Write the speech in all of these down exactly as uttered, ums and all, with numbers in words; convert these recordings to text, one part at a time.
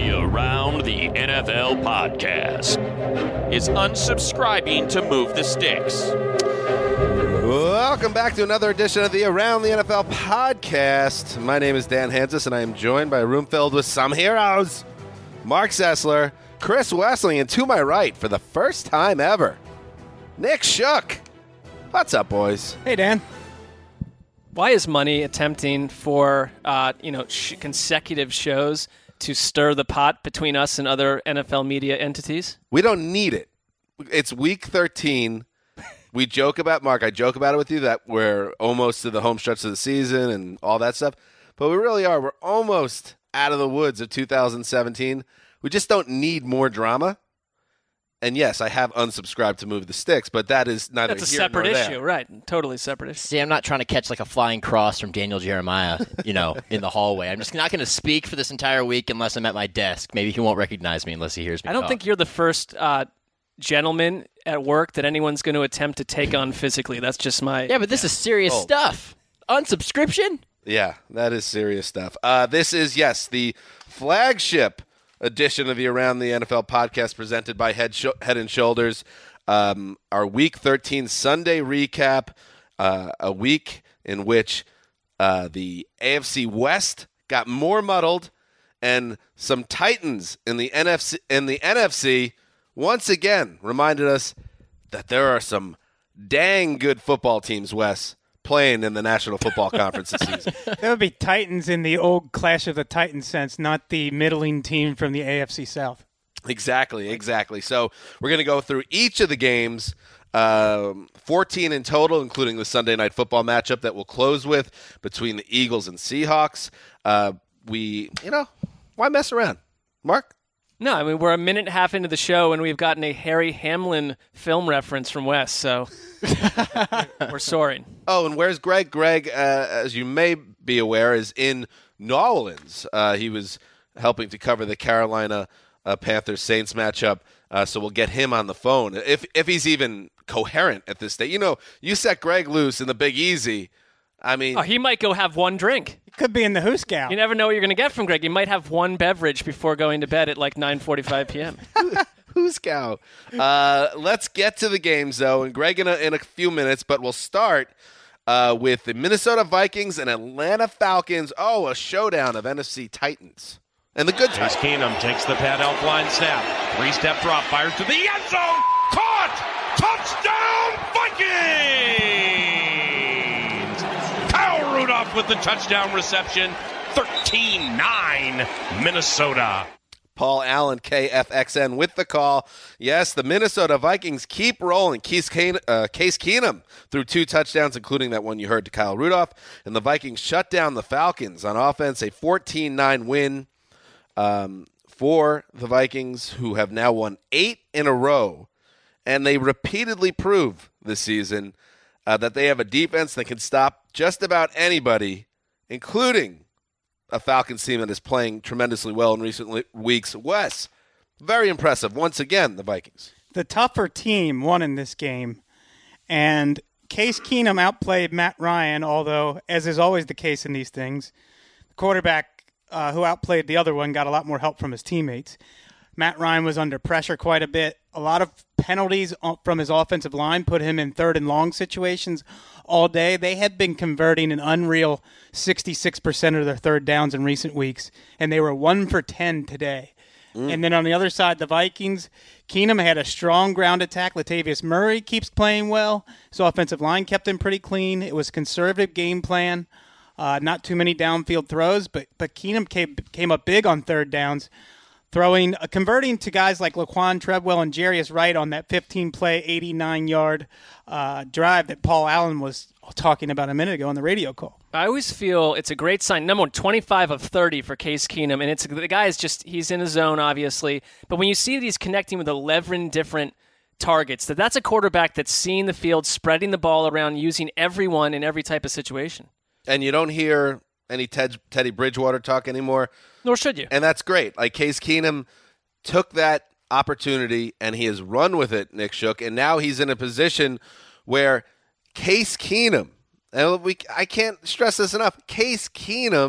The Around the N F L podcast is unsubscribing to Move the Sticks. Welcome back to another edition of the Around the N F L podcast. My name is Dan Hansis, and I am joined by a room filled with some heroes. Mark Sessler, Chris Wessling, and to my right, for the first time ever, Nick Shook. What's up, boys? Hey, Dan. Why is Money attempting for uh, you know sh- consecutive shows to stir the pot between us and other N F L media entities? We don't need it. It's week thirteen. We joke about, Mark, I joke about it with you, that we're almost to the home stretch of the season and all that stuff. But we really are. We're almost out of the woods of two thousand seventeen. We just don't need more drama. And yes, I have unsubscribed to Move the Sticks, but that is neither That's a here separate nor issue, there. right? Totally separate issue. See, I'm not trying to catch like a flying cross from Daniel Jeremiah, you know, in the hallway. I'm just not going to speak for this entire week unless I'm at my desk. Maybe he won't recognize me unless he hears me I don't talk. think you're the first uh, gentleman at work that anyone's going to attempt to take on physically. That's just my... Yeah, but this is serious Oh. stuff. Unsubscription? Yeah, that is serious stuff. Uh, this is, yes, the flagship edition of the Around the N F L podcast presented by Head, Sh- Head and Shoulders. Um, our Week thirteen Sunday recap, uh, a week in which uh, the A F C West got more muddled, and some Titans in the N F C in the N F C once again reminded us that there are some dang good football teams, Wes, playing in the National Football Conference this season. That would be Titans in the old Clash of the Titans sense, not the middling team from the A F C South. Exactly, exactly. So we're going to go through each of the games, um, fourteen in total, including the Sunday Night Football matchup that we'll close with between the Eagles and Seahawks. Uh, we, you know, why mess around? Mark? No, I mean, we're a minute and a half into the show, and we've gotten a Harry Hamlin film reference from Wes, so we're soaring. Oh, and where's Greg? Greg, uh, as you may be aware, is in New Orleans. Uh, he was helping to cover the Carolina uh, Panthers-Saints matchup, uh, so we'll get him on the phone. If if he's even coherent at this stage. You know, you set Greg loose in the Big Easy. I mean... Oh, he might go have one drink. It could be in the Hooskow. You never know what you're going to get from Greg. You might have one beverage before going to bed at like nine forty-five p.m. Who's cow? Uh, let's get to the games, though, and Greg in a, in a few minutes, but we'll start uh, with the Minnesota Vikings and Atlanta Falcons. Oh, a showdown of N F C Titans. And the good Case Titans. Keenum takes the pad elf line snap. Three-step drop, fires to the end zone. Caught! Touchdown, Vikings! Kyle Rudolph with the touchdown reception. thirteen nine, Minnesota. Paul Allen, K F X N, with the call. Yes, the Minnesota Vikings keep rolling. Case, Keen- uh, Case Keenum threw two touchdowns, including that one you heard to Kyle Rudolph. And the Vikings shut down the Falcons on offense, a fourteen nine win um, for the Vikings, who have now won eight in a row. And they repeatedly prove this season uh, that they have a defense that can stop just about anybody, including a Falcons team that is playing tremendously well in recent le- weeks. Wes, very impressive. Once again, the Vikings. The tougher team won in this game, and Case Keenum outplayed Matt Ryan, although, as is always the case in these things, the quarterback uh, who outplayed the other one got a lot more help from his teammates. Matt Ryan was under pressure quite a bit. A lot of penalties from his offensive line put him in third and long situations all day. They had been converting an unreal sixty-six percent of their third downs in recent weeks, and they were one for ten today. Mm. And then on the other side, the Vikings, Keenum had a strong ground attack. Latavius Murray keeps playing well. His offensive line kept him pretty clean. It was a conservative game plan. Uh, not too many downfield throws, but, but Keenum came, came up big on third downs. Throwing, uh, converting to guys like Laquan Treadwell and Jarius Wright on that fifteen-play, eighty-nine-yard uh, drive that Paul Allen was talking about a minute ago on the radio call. I always feel it's a great sign. Number one, twenty-five of thirty for Case Keenum, and it's the guy is just he's in his zone, obviously. But when you see that he's connecting with eleven different targets, that that's a quarterback that's seeing the field, spreading the ball around, using everyone in every type of situation. And you don't hear any Ted, Teddy Bridgewater talk anymore. Nor should you. And that's great. Like, Case Keenum took that opportunity, and he has run with it, Nick Shook, and now he's in a position where Case Keenum, and we I can't stress this enough, Case Keenum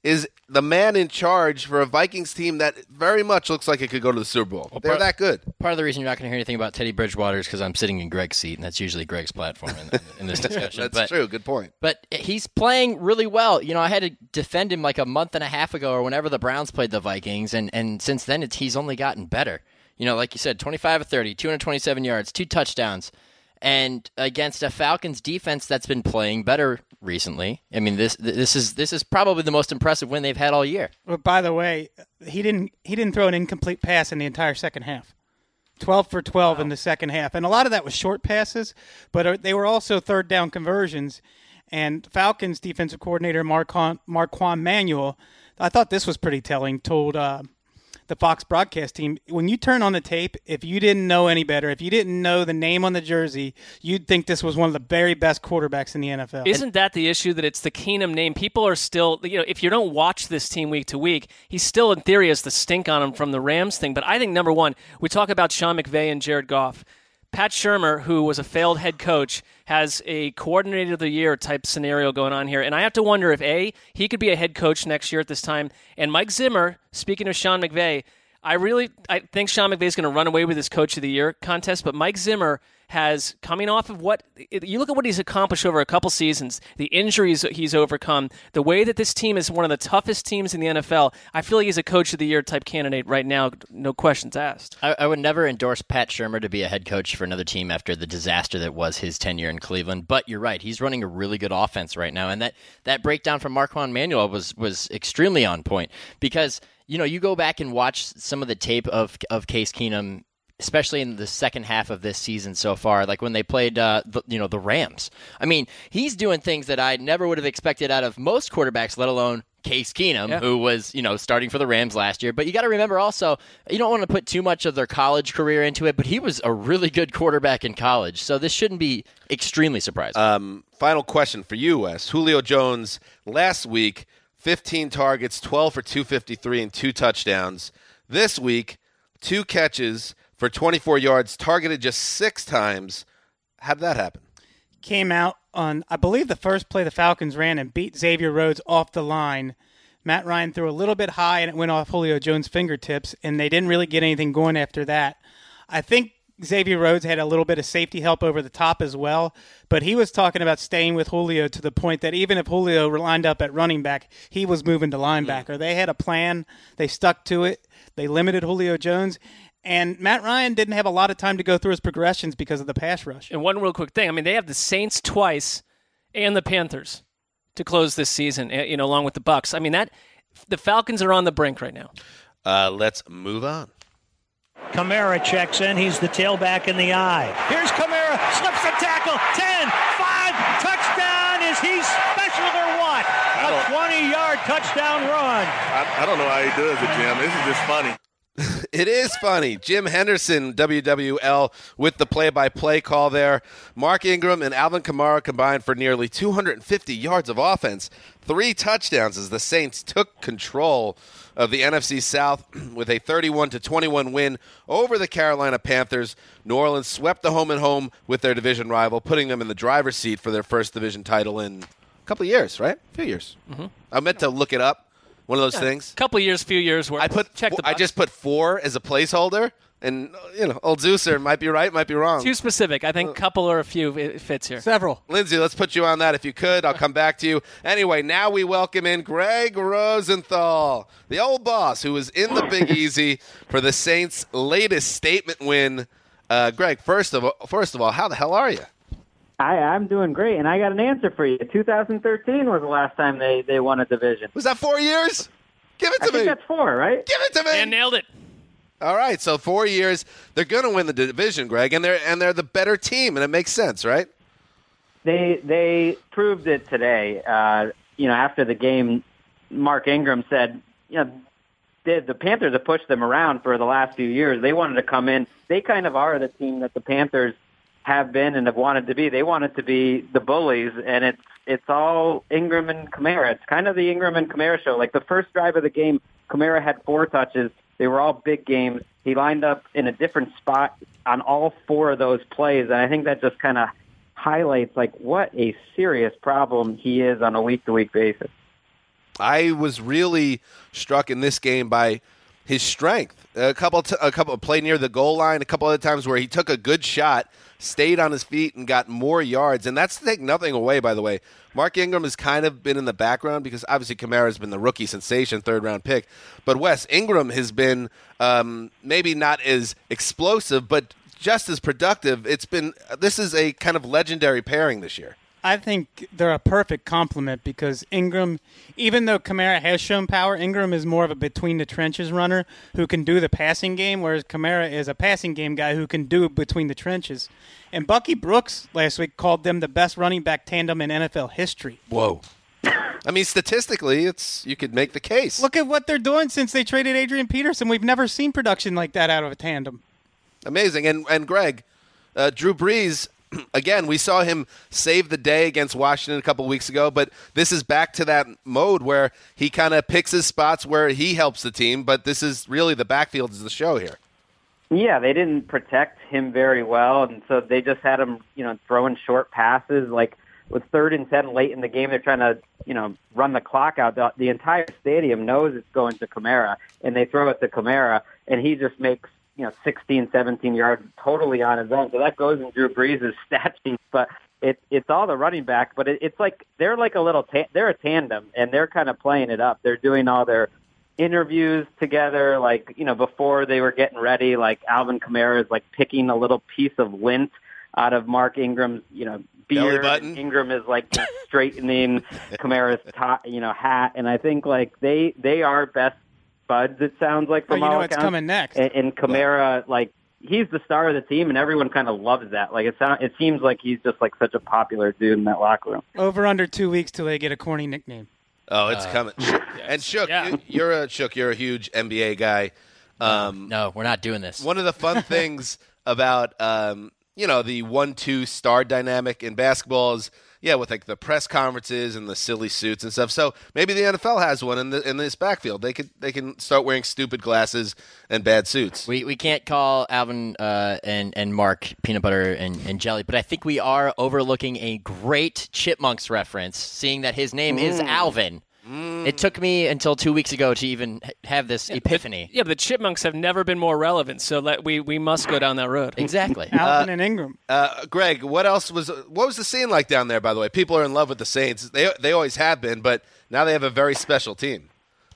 is the man in charge for a Vikings team that very much looks like it could go to the Super Bowl. Well, They're part, that good. Part of the reason you're not going to hear anything about Teddy Bridgewater is because I'm sitting in Greg's seat, and that's usually Greg's platform in, in this discussion. That's but, true. Good point. But he's playing really well. You know, I had to defend him like a month and a half ago or whenever the Browns played the Vikings, and, and since then it's, he's only gotten better. You know, like you said, twenty-five of thirty, two hundred twenty-seven yards, two touchdowns. And against a Falcons defense that's been playing better recently. I mean, this this is this is probably the most impressive win they've had all year. But by the way, he didn't he didn't throw an incomplete pass in the entire second half. twelve for twelve wow. in the second half. And a lot of that was short passes, but they were also third down conversions. And Falcons defensive coordinator Marquand, Marquand Manuel, I thought this was pretty telling, told uh, the Fox broadcast team, when you turn on the tape, if you didn't know any better, if you didn't know the name on the jersey, you'd think this was one of the very best quarterbacks in the N F L. Isn't that the issue, that it's the Keenum name? People are still, you know, if you don't watch this team week to week, he still in theory has the stink on him from the Rams thing. But I think, number one, we talk about Sean McVay and Jared Goff. Pat Shurmur, who was a failed head coach, has a coordinator of the year type scenario going on here. And I have to wonder if, A, he could be a head coach next year at this time. And Mike Zimmer, speaking of Sean McVay, I really I think Sean McVay is going to run away with his Coach of the Year contest. But Mike Zimmer has, coming off of what, you look at what he's accomplished over a couple seasons, the injuries that he's overcome, the way that this team is one of the toughest teams in the N F L, I feel like he's a Coach of the Year type candidate right now, no questions asked. I, I would never endorse Pat Shurmur to be a head coach for another team after the disaster that was his tenure in Cleveland, but you're right, he's running a really good offense right now, and that, that breakdown from Marquand Manuel was, was extremely on point, because you know, you go back and watch some of the tape of of Case Keenum, especially in the second half of this season so far, like when they played, uh, the, you know, the Rams. I mean, he's doing things that I never would have expected out of most quarterbacks, let alone Case Keenum, yeah. who was, you know, starting for the Rams last year. But you got to remember also, you don't want to put too much of their college career into it, but he was a really good quarterback in college. So this shouldn't be extremely surprising. Um, final question for you, Wes. Julio Jones last week, fifteen targets, twelve for two fifty-three and two touchdowns. This week, two catches for twenty-four yards, targeted just six times. How did that happen? Came out on, I believe, the first play the Falcons ran and beat Xavier Rhodes off the line. Matt Ryan threw a little bit high and it went off Julio Jones' fingertips, and they didn't really get anything going after that. I think Xavier Rhodes had a little bit of safety help over the top as well, but he was talking about staying with Julio to the point that even if Julio lined up at running back, he was moving to linebacker. Mm. They had a plan. They stuck to it. They limited Julio Jones. And Matt Ryan didn't have a lot of time to go through his progressions because of the pass rush. And one real quick thing. I mean, they have the Saints twice and the Panthers to close this season, you know, along with the Bucs. I mean, that the Falcons are on the brink right now. Uh, let's move on. Kamara checks in. He's the tailback in the eye. Here's Kamara. Slips the tackle. ten, five, touchdown. Is he special or what? A twenty-yard touchdown run. I, I don't know how he does it, Jim. This is just funny. It is funny. Jim Henderson, W W L, with the play-by-play call there. Mark Ingram and Alvin Kamara combined for nearly two hundred fifty yards of offense, three touchdowns as the Saints took control of the N F C South with a thirty-one to twenty-one win over the Carolina Panthers. New Orleans swept the home and home with their division rival, putting them in the driver's seat for their first division title in a couple of years, right? A few years. Mm-hmm. I meant to look it up. One of those yeah, things. Couple of years, few years. Where I put. check the I just put four as a placeholder, and you know, old Zeuser might be right, might be wrong. Too specific. I think couple or a few it fits here. Several. Lindsay, let's put you on that if you could. I'll come back to you. Anyway, now we welcome in Greg Rosenthal, the old boss who was in the Big Easy for the Saints' latest statement win. Uh, Greg, first of all, first of all, how the hell are you? I, I'm doing great, and I got an answer for you. two thousand thirteen was the last time they, they won a division. Was that four years? Give it to I me. think that's four, right? Give it to me. And nailed it. All right, so four years. They're going to win the division, Greg, and they're and they're the better team, and it makes sense, right? They they proved it today. Uh, you know, after the game, Mark Ingram said, you know, the, the Panthers have pushed them around for the last few years. They wanted to come in. They kind of are the team that the Panthers have been and have wanted to be. They wanted to be the bullies, and it's it's all Ingram and Kamara. It's kind of the Ingram and Kamara show. Like the first drive of the game, Kamara had four touches. They were all big games. He lined up in a different spot on all four of those plays, and I think that just kind of highlights like what a serious problem he is on a week-to-week basis. I was really struck in this game by his strength. A couple, t- a couple play near the goal line, a couple other times where he took a good shot, stayed on his feet, and got more yards. And that's to take nothing away, by the way. Mark Ingram has kind of been in the background because obviously Kamara's been the rookie sensation, third-round pick. But Wes, Ingram has been um, maybe not as explosive, but just as productive. It's been this is a kind of legendary pairing this year. I think they're a perfect complement because Ingram, even though Kamara has shown power, Ingram is more of a between-the-trenches runner who can do the passing game, whereas Kamara is a passing game guy who can do between the trenches. And Bucky Brooks last week called them the best running back tandem in N F L history. Whoa. I mean, statistically, it's you could make the case. Look at what they're doing since they traded Adrian Peterson. We've never seen production like that out of a tandem. Amazing. And, and Greg, uh, Drew Brees, again, we saw him save the day against Washington a couple weeks ago, but this is back to that mode where he kind of picks his spots where he helps the team, but this is really the backfield is the show here. Yeah, they didn't protect him very well, and so they just had him, you know, throwing short passes. Like with third and ten late in the game, they're trying to, you know, run the clock out. The, the entire stadium knows it's going to Kamara, and they throw it to Kamara, and he just makes, you know, sixteen, seventeen yards totally on his own. So that goes in Drew Brees' stat sheet, but it, it's all the running back. But it, it's like they're like a little, ta- they're a tandem, and they're kind of playing it up. They're doing all their interviews together, like, you know, before they were getting ready, like Alvin Kamara is like picking a little piece of lint out of Mark Ingram's, you know, beard. Ingram is like you know, straightening Kamara's top, you know, hat. And I think like they, they are best buds, it sounds like, from oh, you all know accounts. What's coming next. And, and Kamara, like, he's the star of the team, and everyone kind of loves that. Like, it sound, it seems like he's just like such a popular dude in that locker room. Over under two weeks till they get a corny nickname. Oh, it's Uh, coming. yes. And Shook, Yeah. you, you're a Shook. You're a huge N B A guy. Um, No, we're not doing this. One of the fun things about um, you know the one-two star dynamic in basketball is yeah, with like the press conferences and the silly suits and stuff. So maybe the N F L has one in the in this backfield. They could they can start wearing stupid glasses and bad suits. We we can't call Alvin uh, and and Mark peanut butter and, and jelly, but I think we are overlooking a great Chipmunks reference, seeing that his name mm. is Alvin. Mm. It took me until two weeks ago to even have this yeah, epiphany. But, yeah, but the Chipmunks have never been more relevant, so let, we, we must go down that road. Exactly. Alvin uh, and Ingram. Uh, Greg, what else was what was the scene like down there? By the way, people are in love with the Saints. They they always have been, but now they have a very special team.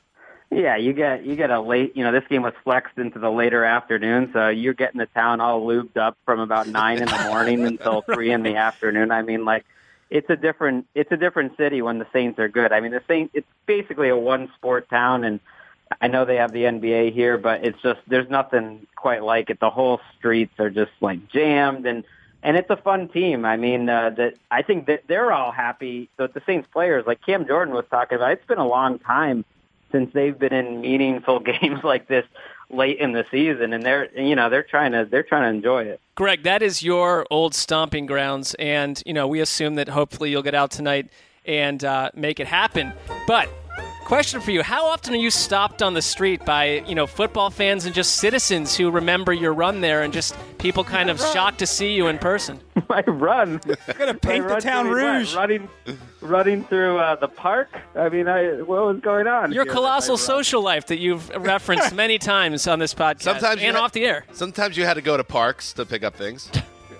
Yeah, you get you get a late. You know, this game was flexed into the later afternoon, so you're getting the town all lubed up from about nine in the morning until three in the afternoon. I mean, like. It's a different it's a different city when the Saints are good. I mean, the Saints, it's basically a one-sport town, and I know they have the N B A here, but it's just there's nothing quite like it. The whole streets are just like jammed, and and it's a fun team. I mean, uh, that I think that they're all happy. So the Saints players, like Cam Jordan was talking about, it's been a long time since they've been in meaningful games like this late in the season, and they're you know they're trying to they're trying to enjoy it. Greg, that is your old stomping grounds, and you know we assume that hopefully you'll get out tonight and uh, make it happen. But question for you: how often are you stopped on the street by you know football fans and just citizens who remember your run there, and just people kind of shocked to see you in person? My run, I'm gonna paint the town rouge. What, running, running through uh, the park. I mean, I what was going on? Your here colossal social life that you've referenced many times on this podcast, Sometimes you and ha- off the air. Sometimes you had to go to parks to pick up things.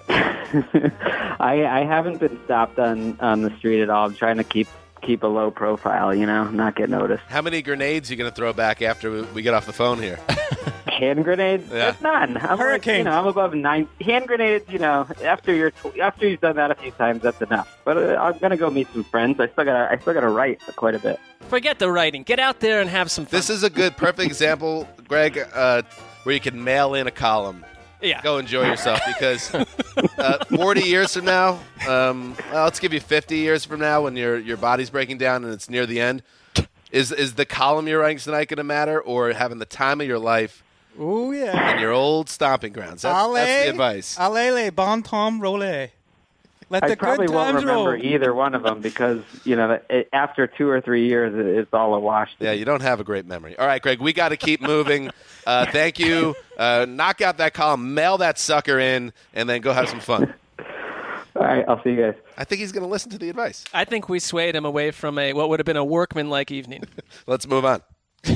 I, I haven't been stopped on, on the street at all. I'm trying to keep keep a low profile, you know, not get noticed. How many grenades are you going to throw back after we, we get off the phone here? Hand grenades? Yeah. There's none. I'm Hurricanes. Like, you know, I'm above nine. Hand grenades, you know, after you're tw- after you've done that a few times, that's enough. But uh, I'm gonna go meet some friends. I still got I still got to write quite a bit. Forget the writing. Get out there and have some fun. This is a good, perfect example, Greg, uh, where you can mail in a column. yeah. Go enjoy yourself because uh, forty years from now, um, well, let's give you fifty years from now when your your body's breaking down and it's near the end. Is is the column you're writing tonight going to matter, or having the time of your life Oh yeah. in your old stomping grounds? That, Allez, that's the advice. Allez les bon temps roulés. Let I the probably good won't times remember roll. either one of them because you know it, after two or three years, it, it's all a wash. Yeah, you don't have a great memory. All right, Greg, we got to keep moving. Uh, thank you. Uh, knock out that column, mail that sucker in, and then go have some fun. All right, I'll see you guys. I think he's going to listen to the advice. I think we swayed him away from a what would have been a workman-like evening. Let's move on.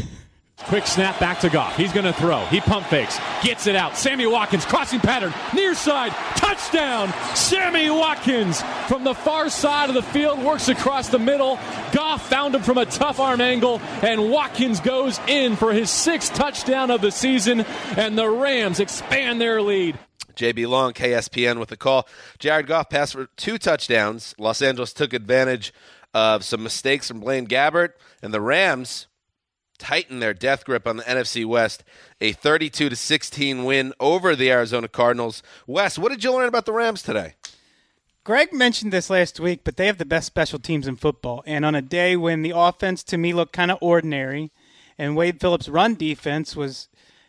Quick snap back to Goff. He's going to throw. He pump fakes. Gets it out. Sammy Watkins, crossing pattern. Near side. Touchdown. Sammy Watkins from the far side of the field. Works across the middle. Goff found him from a tough arm angle. And Watkins goes in for his sixth touchdown of the season. And the Rams expand their lead. J B Long, K S P N with the call. Jared Goff passed for two touchdowns. Los Angeles took advantage of some mistakes from Blaine Gabbert. And the Rams tighten their death grip on the N F C West, a thirty-two to sixteen win over the Arizona Cardinals. Wes, what did you learn about the Rams today? Greg mentioned this last week, but they have the best special teams in football. And on a day when the offense, to me, looked kind of ordinary, and Wade Phillips' run defense was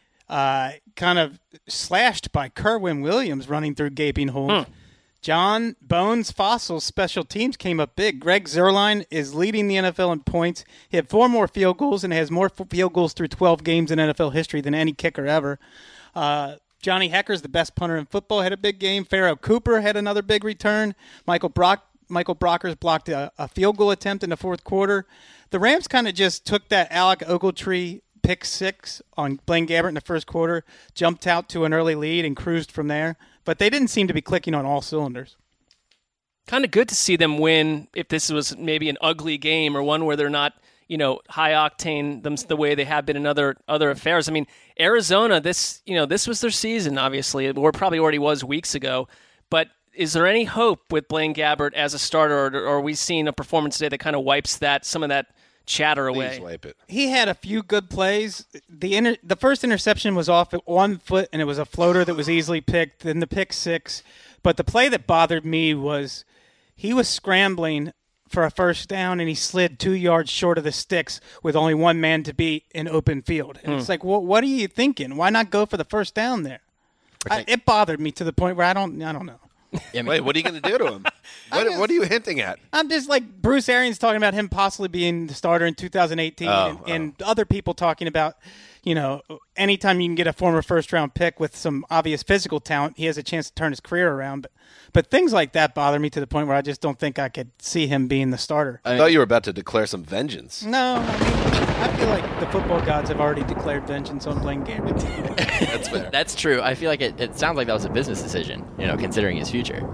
uh, kind of slashed by Kerwin Williams running through gaping holes, hmm. John Bones Fossil's special teams came up big. Greg Zuerlein is leading the N F L in points. He had four more field goals and has more field goals through twelve games in N F L history than any kicker ever. Uh, Johnny Hecker's the best punter in football, had a big game. Pharaoh Cooper had another big return. Michael Brock, Michael Brockers blocked a, a field goal attempt in the fourth quarter. The Rams kind of just took that Alec Ogletree pick six on Blaine Gabbert in the first quarter, jumped out to an early lead, and cruised from there. But they didn't seem to be clicking on all cylinders. Kind of good to see them win if this was maybe an ugly game or one where they're not, you know, high octane them the way they have been in other other affairs. I mean, Arizona, this you know this was their season, obviously, or probably already was weeks ago. But is there any hope with Blaine Gabbert as a starter, or, or are we seeing a performance today that kind of wipes that some of that chatter away? Please wipe it. He had a few good plays. The inter- the first interception was off at one foot, and it was a floater that was easily picked. Then the pick six. But the play that bothered me was he was scrambling for a first down, and he slid two yards short of the sticks with only one man to beat in open field. And hmm. It's like, well, what are you thinking? Why not go for the first down there? I, it bothered me to the point where I don't, I don't know. Yeah, Wait, what are you going to do to him? What, just, what are you hinting at? I'm just like Bruce Arians talking about him possibly being the starter in two thousand eighteen, oh, and, oh. and other people talking about, you know, anytime you can get a former first-round pick with some obvious physical talent, he has a chance to turn his career around. But, but things like that bother me to the point where I just don't think I could see him being the starter. I mean, thought you were about to declare some vengeance. No, I mean, I feel like the football gods have already declared vengeance on Blaine Gabbert. That's fair. That's true. I feel like it, it sounds like that was a business decision, you know, considering his future.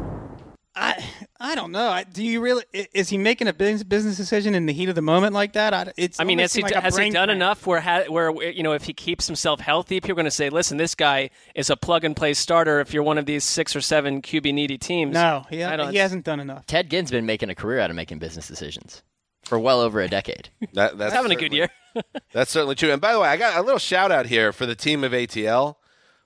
I I don't know. I, do you really? Is he making a business business decision in the heat of the moment like that? I, it's I mean, has he, like has he done cramp. enough where ha, where you know if he keeps himself healthy, people are going to say, "Listen, this guy is a plug and play starter." If you're one of these six or seven Q B needy teams, no, he, he hasn't done enough. Ted Ginn's been making a career out of making business decisions for well over a decade. that, that's having a good year. That's certainly true. And by the way, I got a little shout out here for the team of A T L.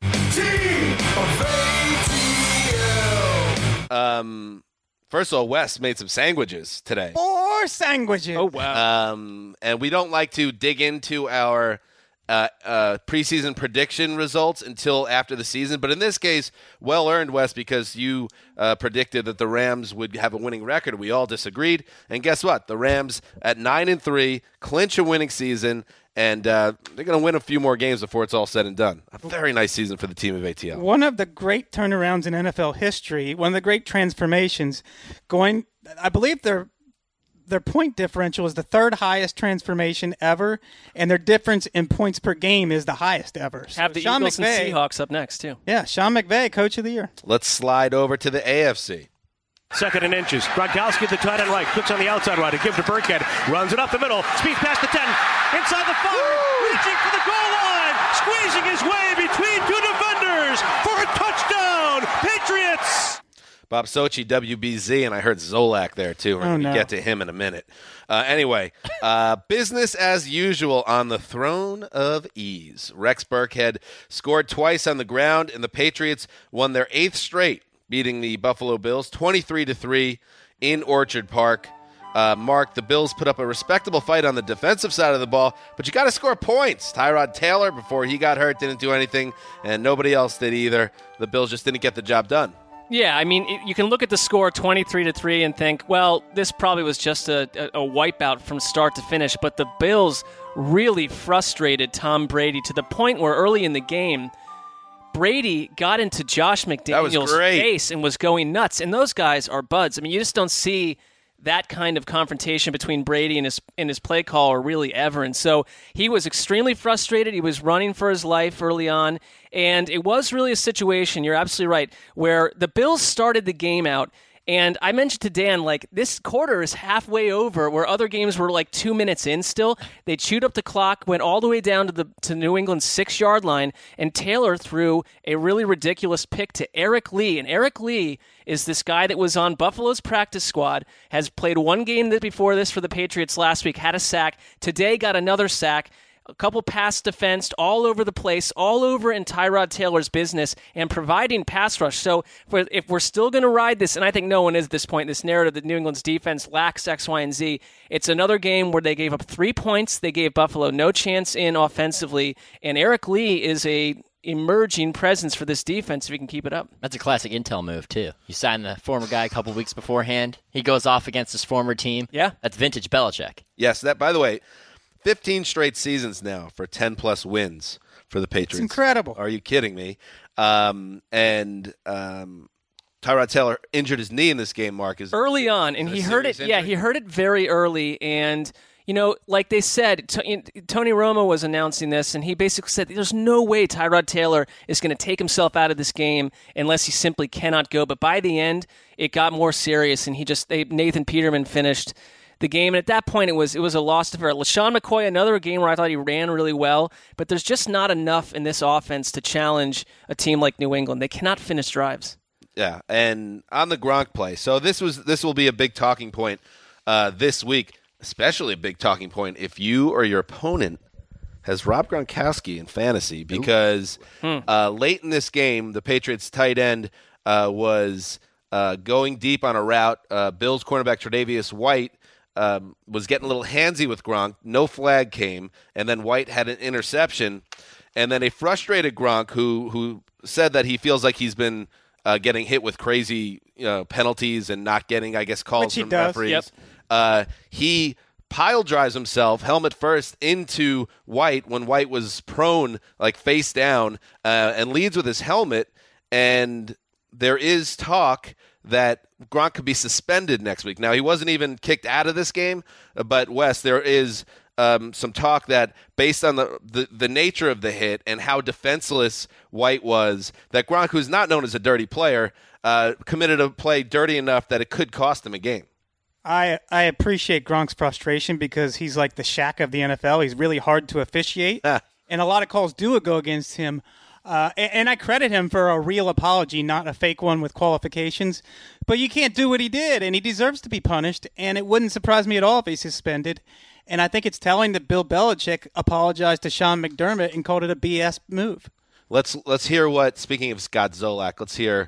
Team of A T L. Um. First of all, Wes made some sandwiches today. Four sandwiches. Oh, wow. Um, and we don't like to dig into our uh, uh, preseason prediction results until after the season. But in this case, well earned, Wes, because you uh, predicted that the Rams would have a winning record. We all disagreed. And guess what? The Rams at nine and three clinch a winning season. And uh, they're going to win a few more games before it's all said and done. A very nice season for the team of A T L. One of the great turnarounds in N F L history, one of the great transformations. Going, I believe their their point differential is the third highest transformation ever, and their difference in points per game is the highest ever. So Have the Sean Eagles McVay, and Seahawks up next, too. Yeah, Sean McVay, Coach of the Year. Let's slide over to the A F C. Second and inches. Gronkowski at the tight end right. Clicks on the outside right. To give to Burkhead. Runs it up the middle. Speeds past the ten. Inside the five. Woo! Reaching for the goal line. Squeezing his way between two defenders for a touchdown. Patriots. Bob Sochi, W B Z, and I heard Zolak there, too. We're oh, going to no. get to him in a minute. Uh, anyway, uh, business as usual on the throne of ease. Rex Burkhead scored twice on the ground, and the Patriots won their eighth straight, beating the Buffalo Bills twenty-three to three in Orchard Park. Uh, Mark, the Bills put up a respectable fight on the defensive side of the ball, but you got to score points. Tyrod Taylor, before he got hurt, didn't do anything, and nobody else did either. The Bills just didn't get the job done. Yeah, I mean, you can look at the score twenty-three to three and think, well, this probably was just a, a, a wipeout from start to finish, but the Bills really frustrated Tom Brady to the point where early in the game, Brady got into Josh McDaniels' face and was going nuts. And those guys are buds. I mean, you just don't see that kind of confrontation between Brady and his and his play caller really ever. And so he was extremely frustrated. He was running for his life early on. And it was really a situation, you're absolutely right, where the Bills started the game out. And I mentioned to Dan, like, this quarter is halfway over, where other games were like two minutes in still. They chewed up the clock, went all the way down to the to New England's six-yard line, and Taylor threw a really ridiculous pick to Eric Lee. And Eric Lee is this guy that was on Buffalo's practice squad, has played one game before this for the Patriots last week, had a sack, today got another sack. A couple pass defense all over the place, all over in Tyrod Taylor's business, and providing pass rush. So for, if we're still going to ride this, and I think no one is at this point, this narrative that New England's defense lacks X, Y, and Z, it's another game where they gave up three points. They gave Buffalo no chance in offensively, and Eric Lee is a emerging presence for this defense if he can keep it up. That's a classic intel move, too. You sign the former guy a couple weeks beforehand. He goes off against his former team. Yeah. That's vintage Belichick. Yes, that, by the way, fifteen straight seasons now for ten-plus wins for the Patriots. It's incredible. Are you kidding me? Um, and um, Tyrod Taylor injured his knee in this game, Mark. Is early on, and he heard it. Injury? Yeah, he heard it very early. And, you know, like they said, T- Tony Romo was announcing this, and he basically said there's no way Tyrod Taylor is going to take himself out of this game unless he simply cannot go. But by the end, it got more serious, and he just they, Nathan Peterman finished the game, and at that point it was it was a lost affair. LaShawn McCoy, another game where I thought he ran really well, but there's just not enough in this offense to challenge a team like New England. They cannot finish drives. Yeah, and on the Gronk play, so this was this will be a big talking point uh, this week, especially a big talking point if you or your opponent has Rob Gronkowski in fantasy, because hmm. uh, late in this game, the Patriots tight end uh, was uh, going deep on a route. Uh, Bills cornerback Tre'Davious White Um, was getting a little handsy with Gronk. No flag came, and then White had an interception, and then a frustrated Gronk who who said that he feels like he's been uh, getting hit with crazy you know, penalties and not getting, I guess, calls Which he from does. referees. Yep. Uh, he pile drives himself, helmet first, into White when White was prone, like face down, uh, and leads with his helmet, and there is talk that Gronk could be suspended next week. Now, he wasn't even kicked out of this game, but, Wes, there is um, some talk that based on the, the, the nature of the hit and how defenseless White was, that Gronk, who's not known as a dirty player, uh, committed a play dirty enough that it could cost him a game. I I appreciate Gronk's frustration because he's like the Shaq of the N F L. He's really hard to officiate, and a lot of calls do go against him. Uh, and, and I credit him for a real apology, not a fake one with qualifications. But you can't do what he did, and he deserves to be punished. And it wouldn't surprise me at all if he's suspended. And I think it's telling that Bill Belichick apologized to Sean McDermott and called it a B S move. Let's let's hear what. Speaking of Scott Zolak, let's hear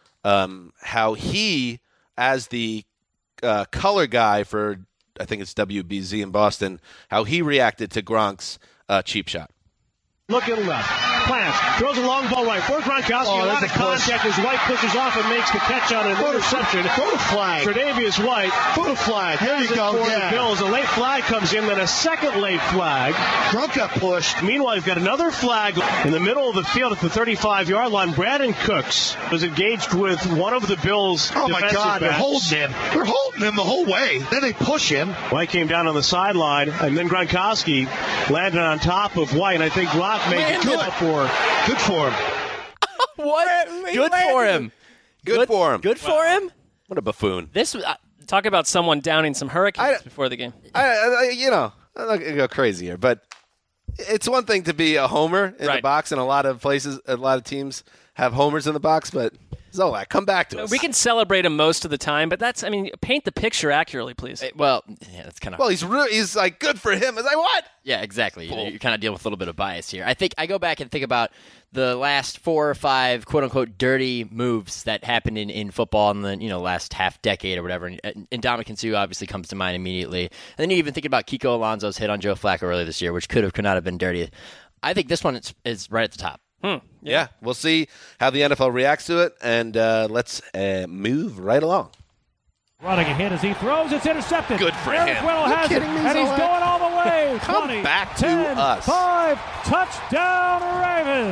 um, how he, as the uh, color guy for I think it's W B Z in Boston, how he reacted to Gronk's uh, cheap shot. Looking left. Plants. Throws a long ball right. For Gronkowski, oh, a lot of contact as White pushes off and makes the catch on an interception. Throw the flag. Tre'Davious White. Throw the flag. There you go. For Yeah. the Bills. A late flag comes in, then a second late flag. Gronk got pushed. Meanwhile, you've got another flag in the middle of the field at the thirty-five-yard line. Brandon Cooks was engaged with one of the Bills' Oh, my defensive God. backs. They're holding him. They're holding him the whole way. Then they push him. White came down on the sideline, and then Gronkowski landed on top of White, and I think Gronk made Man, it good for Good for him. What? Good for him. Good, Good for him. Good for him. What a buffoon. This was. Uh, Talk about someone downing some hurricanes I- before the game. I, I, you know, I'm not gonna go crazy here, but it's one thing to be a homer in Right. the box, and a lot of places, a lot of teams have homers in the box. But Zolak, come back to us. We can celebrate him most of the time, but that's, I mean, paint the picture accurately, please. well, yeah, that's kind of. Well, he's re- he's like good for him. It's like what? Yeah, exactly. You, you kind of deal with a little bit of bias here. I think I go back and think about the last four or five quote unquote dirty moves that happened in, in football in the you know last half decade or whatever. And, and Ndamukong Suh obviously comes to mind immediately. And then you even think about Kiko Alonso's hit on Joe Flacco earlier this year, which could have could not have been dirty. I think this one is, is right at the top. Hmm. Yeah, we'll see how the N F L reacts to it, and uh, let's uh, move right along. Running ahead as he throws, it's intercepted. Good for Eric him. Weddle You has it, kidding me, and he's Zolak? going all the way. Come twenty, back to ten, us. five, touchdown Ravens.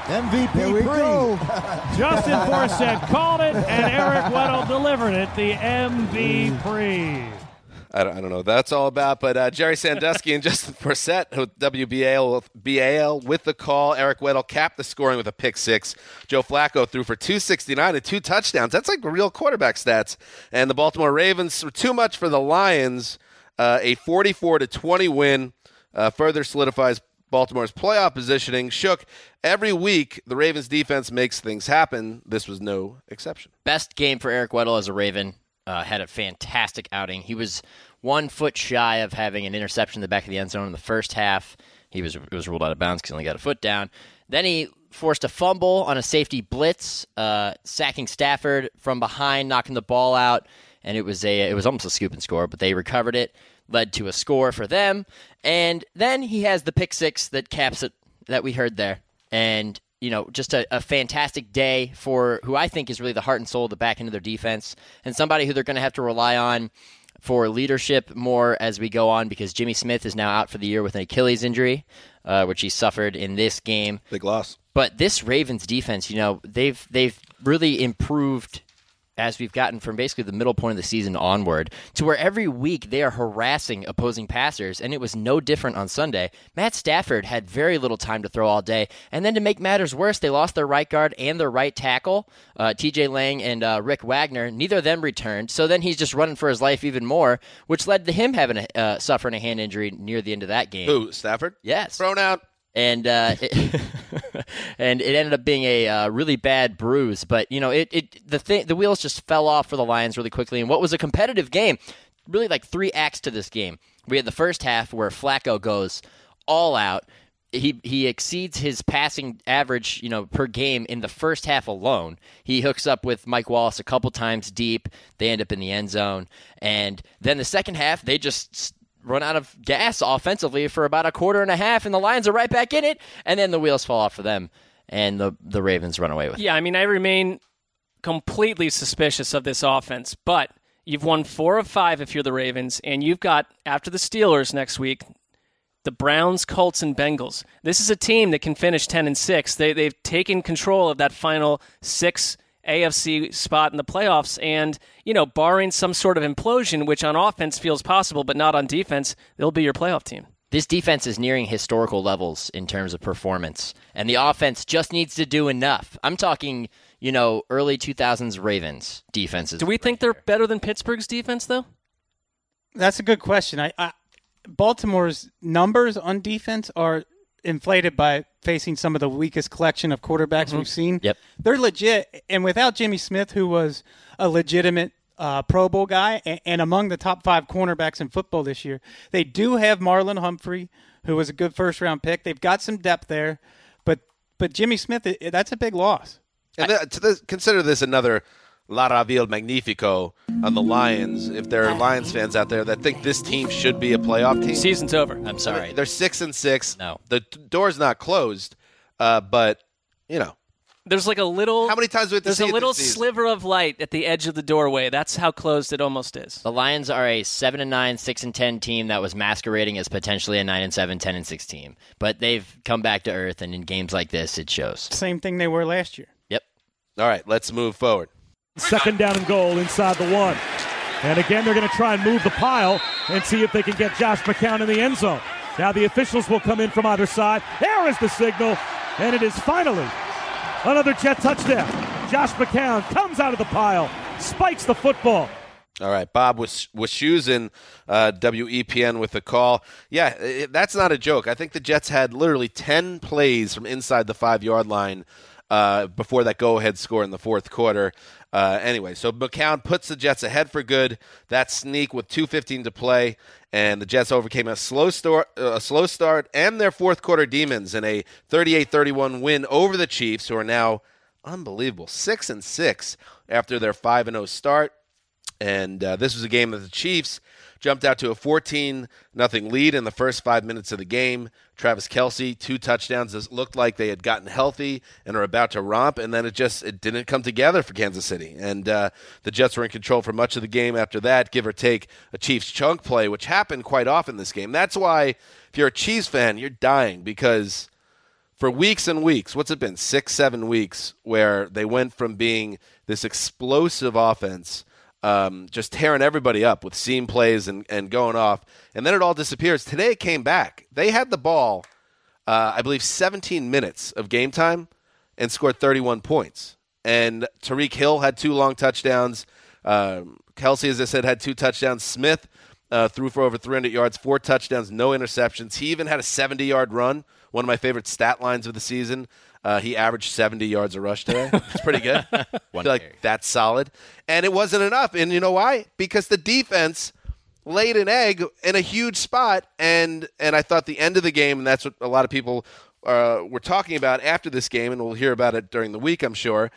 M V P Here we pre. go. Justin Forsett called it, and Eric Weddle delivered it, the M V P. I don't, I don't know what that's all about, but uh, Jerry Sandusky and Justin Forsett with W B A L, B A L with the call. Eric Weddle capped the scoring with a pick six. Joe Flacco threw for two sixty-nine and two touchdowns. That's like real quarterback stats. And the Baltimore Ravens were too much for the Lions. Uh, a forty-four to twenty win uh, further solidifies Baltimore's playoff positioning. Shook, every week the Ravens defense makes things happen. This was no exception. Best game for Eric Weddle as a Raven. Uh, had a fantastic outing. He was one foot shy of having an interception in the back of the end zone in the first half. He was it was ruled out of bounds because he only got a foot down. Then he forced a fumble on a safety blitz, uh, sacking Stafford from behind, knocking the ball out, and it was a it was almost a scoop and score, but they recovered it, led to a score for them. And then he has the pick six that caps it that we heard there, and you know, just a, a fantastic day for who I think is really the heart and soul of the back end of their defense, and somebody who they're going to have to rely on for leadership more as we go on, because Jimmy Smith is now out for the year with an Achilles injury, uh, which he suffered in this game. Big loss. But this Ravens defense, you know, they've they've really improved as we've gotten from basically the middle point of the season onward, to where every week they are harassing opposing passers, and it was no different on Sunday. Matt Stafford had very little time to throw all day, and then to make matters worse, they lost their right guard and their right tackle, uh, T J Lang and uh, Rick Wagner. Neither of them returned, so then he's just running for his life even more, which led to him having a, uh, suffering a hand injury near the end of that game. Who, Stafford? Yes. Thrown out. And uh, it, and it ended up being a uh, really bad bruise. But you know, it, it the th- the wheels just fell off for the Lions really quickly. And what was a competitive game, really like three acts to this game. We had the first half where Flacco goes all out. He he exceeds his passing average, you know, per game in the first half alone. He hooks up with Mike Wallace a couple times deep. They end up in the end zone. And then the second half, they just run out of gas offensively for about a quarter and a half, and the Lions are right back in it, and then the wheels fall off for them, and the the Ravens run away with it. Yeah, I mean, I remain completely suspicious of this offense, but you've won four of five if you're the Ravens, and you've got, after the Steelers next week, the Browns, Colts, and Bengals. This is a team that can finish ten and six. They, they've taken control of that final six A F C spot in the playoffs, and, you know, barring some sort of implosion, which on offense feels possible, but not on defense, they'll be your playoff team. This defense is nearing historical levels in terms of performance, and the offense just needs to do enough. I'm talking, you know, early two thousands Ravens defenses. Do we think they're better than Pittsburgh's defense, though? That's a good question. I, I Baltimore's numbers on defense are inflated by facing some of the weakest collection of quarterbacks mm-hmm. we've seen. Yep. They're legit, and without Jimmy Smith, who was a legitimate uh, Pro Bowl guy and, and among the top five cornerbacks in football this year, they do have Marlon Humphrey, who was a good first-round pick. They've got some depth there, but but Jimmy Smith, it, that's a big loss. And the, to the, consider this another La Raville Magnifico on the Lions. If there are Lions fans out there that think this team should be a playoff team, season's over. I'm sorry. They're six and six. No, the t- door's not closed. Uh, but you know, there's like a little. How many times we have to There's see a it little this season? sliver of light at the edge of the doorway. That's how closed it almost is. The Lions are a seven and nine, six and ten team that was masquerading as potentially a nine and seven, ten and six team, but they've come back to earth, and in games like this, it shows. Same thing they were last year. Yep. All right, let's move forward. Second down and goal inside the one. And again, they're going to try and move the pile and see if they can get Josh McCown in the end zone. Now the officials will come in from either side. There is the signal, and it is finally another Jet touchdown. Josh McCown comes out of the pile, spikes the football. All right, Bob was was choosing uh, W E P N with the call. Yeah, it, that's not a joke. I think the Jets had literally ten plays from inside the five-yard line uh, before that go-ahead score in the fourth quarter. Uh, anyway, so McCown puts the Jets ahead for good. That sneak with two fifteen to play, and the Jets overcame a slow start, uh, a slow start and their fourth quarter demons in a thirty-eight thirty-one win over the Chiefs, who are now unbelievable six and six after their five and oh start. And uh, this was a game that the Chiefs jumped out to a fourteen nothing lead in the first five minutes of the game. Travis Kelce, two touchdowns. It looked like they had gotten healthy and are about to romp, and then it just it didn't come together for Kansas City. And uh, the Jets were in control for much of the game after that, give or take a Chiefs chunk play, which happened quite often this game. That's why, if you're a Chiefs fan, you're dying, because for weeks and weeks, what's it been, six, seven weeks, where they went from being this explosive offense, um, just tearing everybody up with seam plays and, and going off, and then it all disappears. Today it came back. They had the ball, uh, I believe, seventeen minutes of game time and scored thirty-one points. And Tyreek Hill had two long touchdowns. Um, Kelsey, as I said, had two touchdowns. Smith uh, threw for over three hundred yards, four touchdowns, no interceptions. He even had a seventy-yard run, one of my favorite stat lines of the season. Uh, he averaged seventy yards a rush today. It's pretty good. I feel like that's solid. And it wasn't enough. And you know why? Because the defense laid an egg in a huge spot. And, and I thought the end of the game, and that's what a lot of people uh, were talking about after this game, and we'll hear about it during the week, I'm sure.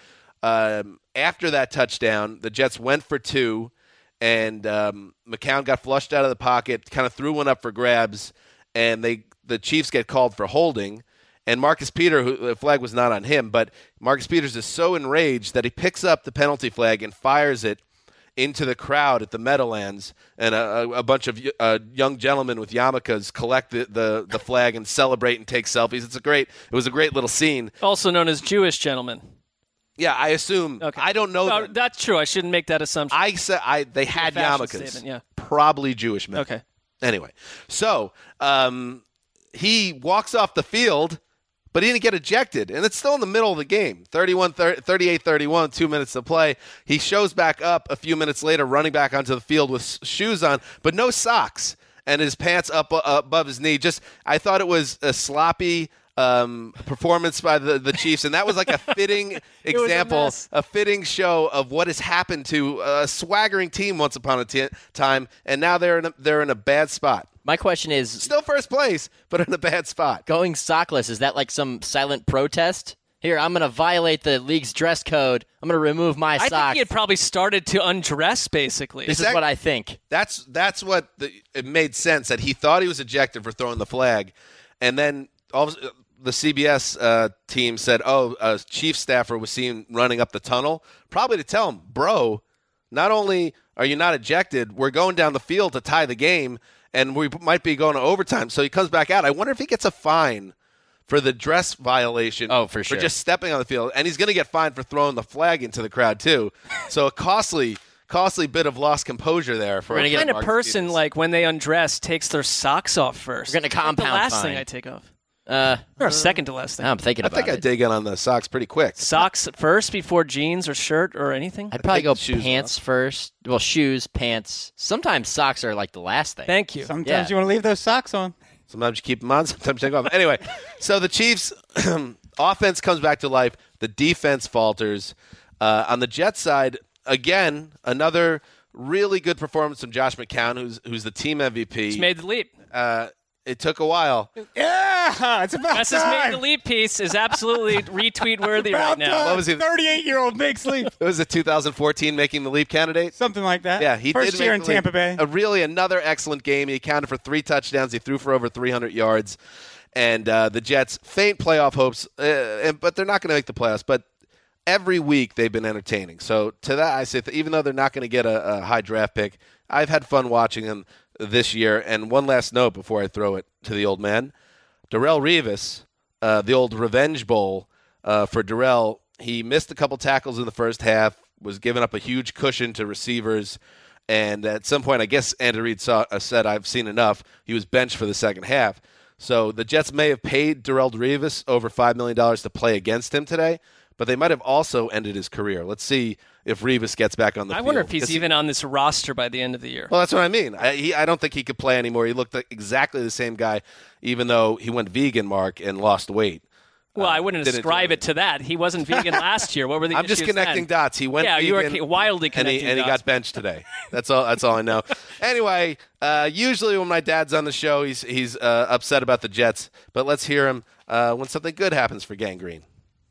Um, after that touchdown, the Jets went for two, and um, McCown got flushed out of the pocket, kind of threw one up for grabs, and they the Chiefs get called for holding. And Marcus Peters, who, the flag was not on him, but Marcus Peters is so enraged that he picks up the penalty flag and fires it into the crowd at the Meadowlands, and a, a bunch of uh, young gentlemen with yarmulkes collect the, the, the flag and celebrate and take selfies. It's a great. It was a great little scene. Also known as Jewish gentlemen. Yeah, I assume. Okay. I don't know. No, them. That's true. I shouldn't make that assumption. I said I they had yarmulkes. Yeah. Probably Jewish men. Okay. Anyway, so um, he walks off the field, but he didn't get ejected, and it's still in the middle of the game. thirty-one, thirty-eight thirty-one, two minutes to play. He shows back up a few minutes later, running back onto the field with shoes on, but no socks, and his pants up uh, above his knee. Just, I thought it was a sloppy Um, performance by the, the Chiefs, and that was like a fitting example, a, a fitting show of what has happened to a swaggering team once upon a t- time, and now they're in a, they're in a bad spot. My question is, still first place, but in a bad spot. Going sockless, is that like some silent protest? Here, I'm going to violate the league's dress code. I'm going to remove my I socks. I think he had probably started to undress, basically. This is what I think. That's that's what the, it made sense, that he thought he was ejected for throwing the flag, and then all of a, the C B S uh, team said, oh, a chief staffer was seen running up the tunnel, probably to tell him, bro, not only are you not ejected, we're going down the field to tie the game, and we might be going to overtime. So he comes back out. I wonder if he gets a fine for the dress violation. Oh, for sure. For just stepping on the field. And he's going to get fined for throwing the flag into the crowd, too. So a costly costly bit of lost composure there. For what kind of person, Peters. like, when they undress, takes their socks off first? We're going to compound the last fine. thing I take off. Uh, or second to last thing. I'm thinking I about think it. I dig in on the socks pretty quick. Socks first before jeans or shirt or anything? I'd probably go shoes pants off. first. Well, shoes, pants. Sometimes socks are like the last thing. Thank you. Sometimes Yeah. you want to leave those socks on. Sometimes you keep them on, sometimes you take them off. Anyway, so the Chiefs' offense comes back to life. The defense falters. Uh, on the Jets side, again, another really good performance from Josh McCown, who's who's the team M V P. He's made the leap. Uh, it took a while. Yeah, it's about That's his time. made the leap piece is absolutely retweet worthy right About now. time. What was he- thirty-eight-year-old makes leap. It was a two thousand fourteen making the leap candidate. Something like that. Yeah, he First did year make in the leap. Tampa Bay. A really another excellent game. He accounted for three touchdowns. He threw for over three hundred yards. And uh, the Jets faint playoff hopes, uh, and, but they're not going to make the playoffs. But every week they've been entertaining. So to that, I say that even though they're not going to get a, a high draft pick, I've had fun watching them this year. And one last note before I throw it to the old man. Darrelle Revis, uh, the old revenge bowl uh, for Darrelle, he missed a couple tackles in the first half, was giving up a huge cushion to receivers, and at some point, I guess Andy Reid saw, uh, said, I've seen enough. He was benched for the second half. So the Jets may have paid Darrelle Revis over five million dollars to play against him today, but they might have also ended his career. Let's see if Revis gets back on the I field. wonder if he's 'Cause even on this roster by the end of the year. Well, that's what I mean. I, he, I don't think he could play anymore. He looked like exactly the same guy, even though he went vegan, Mark, and lost weight. Well, uh, I wouldn't didn't ascribe do it to that. He wasn't vegan last year. What were the I'm just issues connecting then? dots. He went Yeah, you vegan, were wildly and connecting he, and he dots. got benched today. That's all. That's all I know. Anyway, uh, usually when my dad's on the show, he's he's uh, upset about the Jets. But let's hear him uh, when something good happens for Gangrene.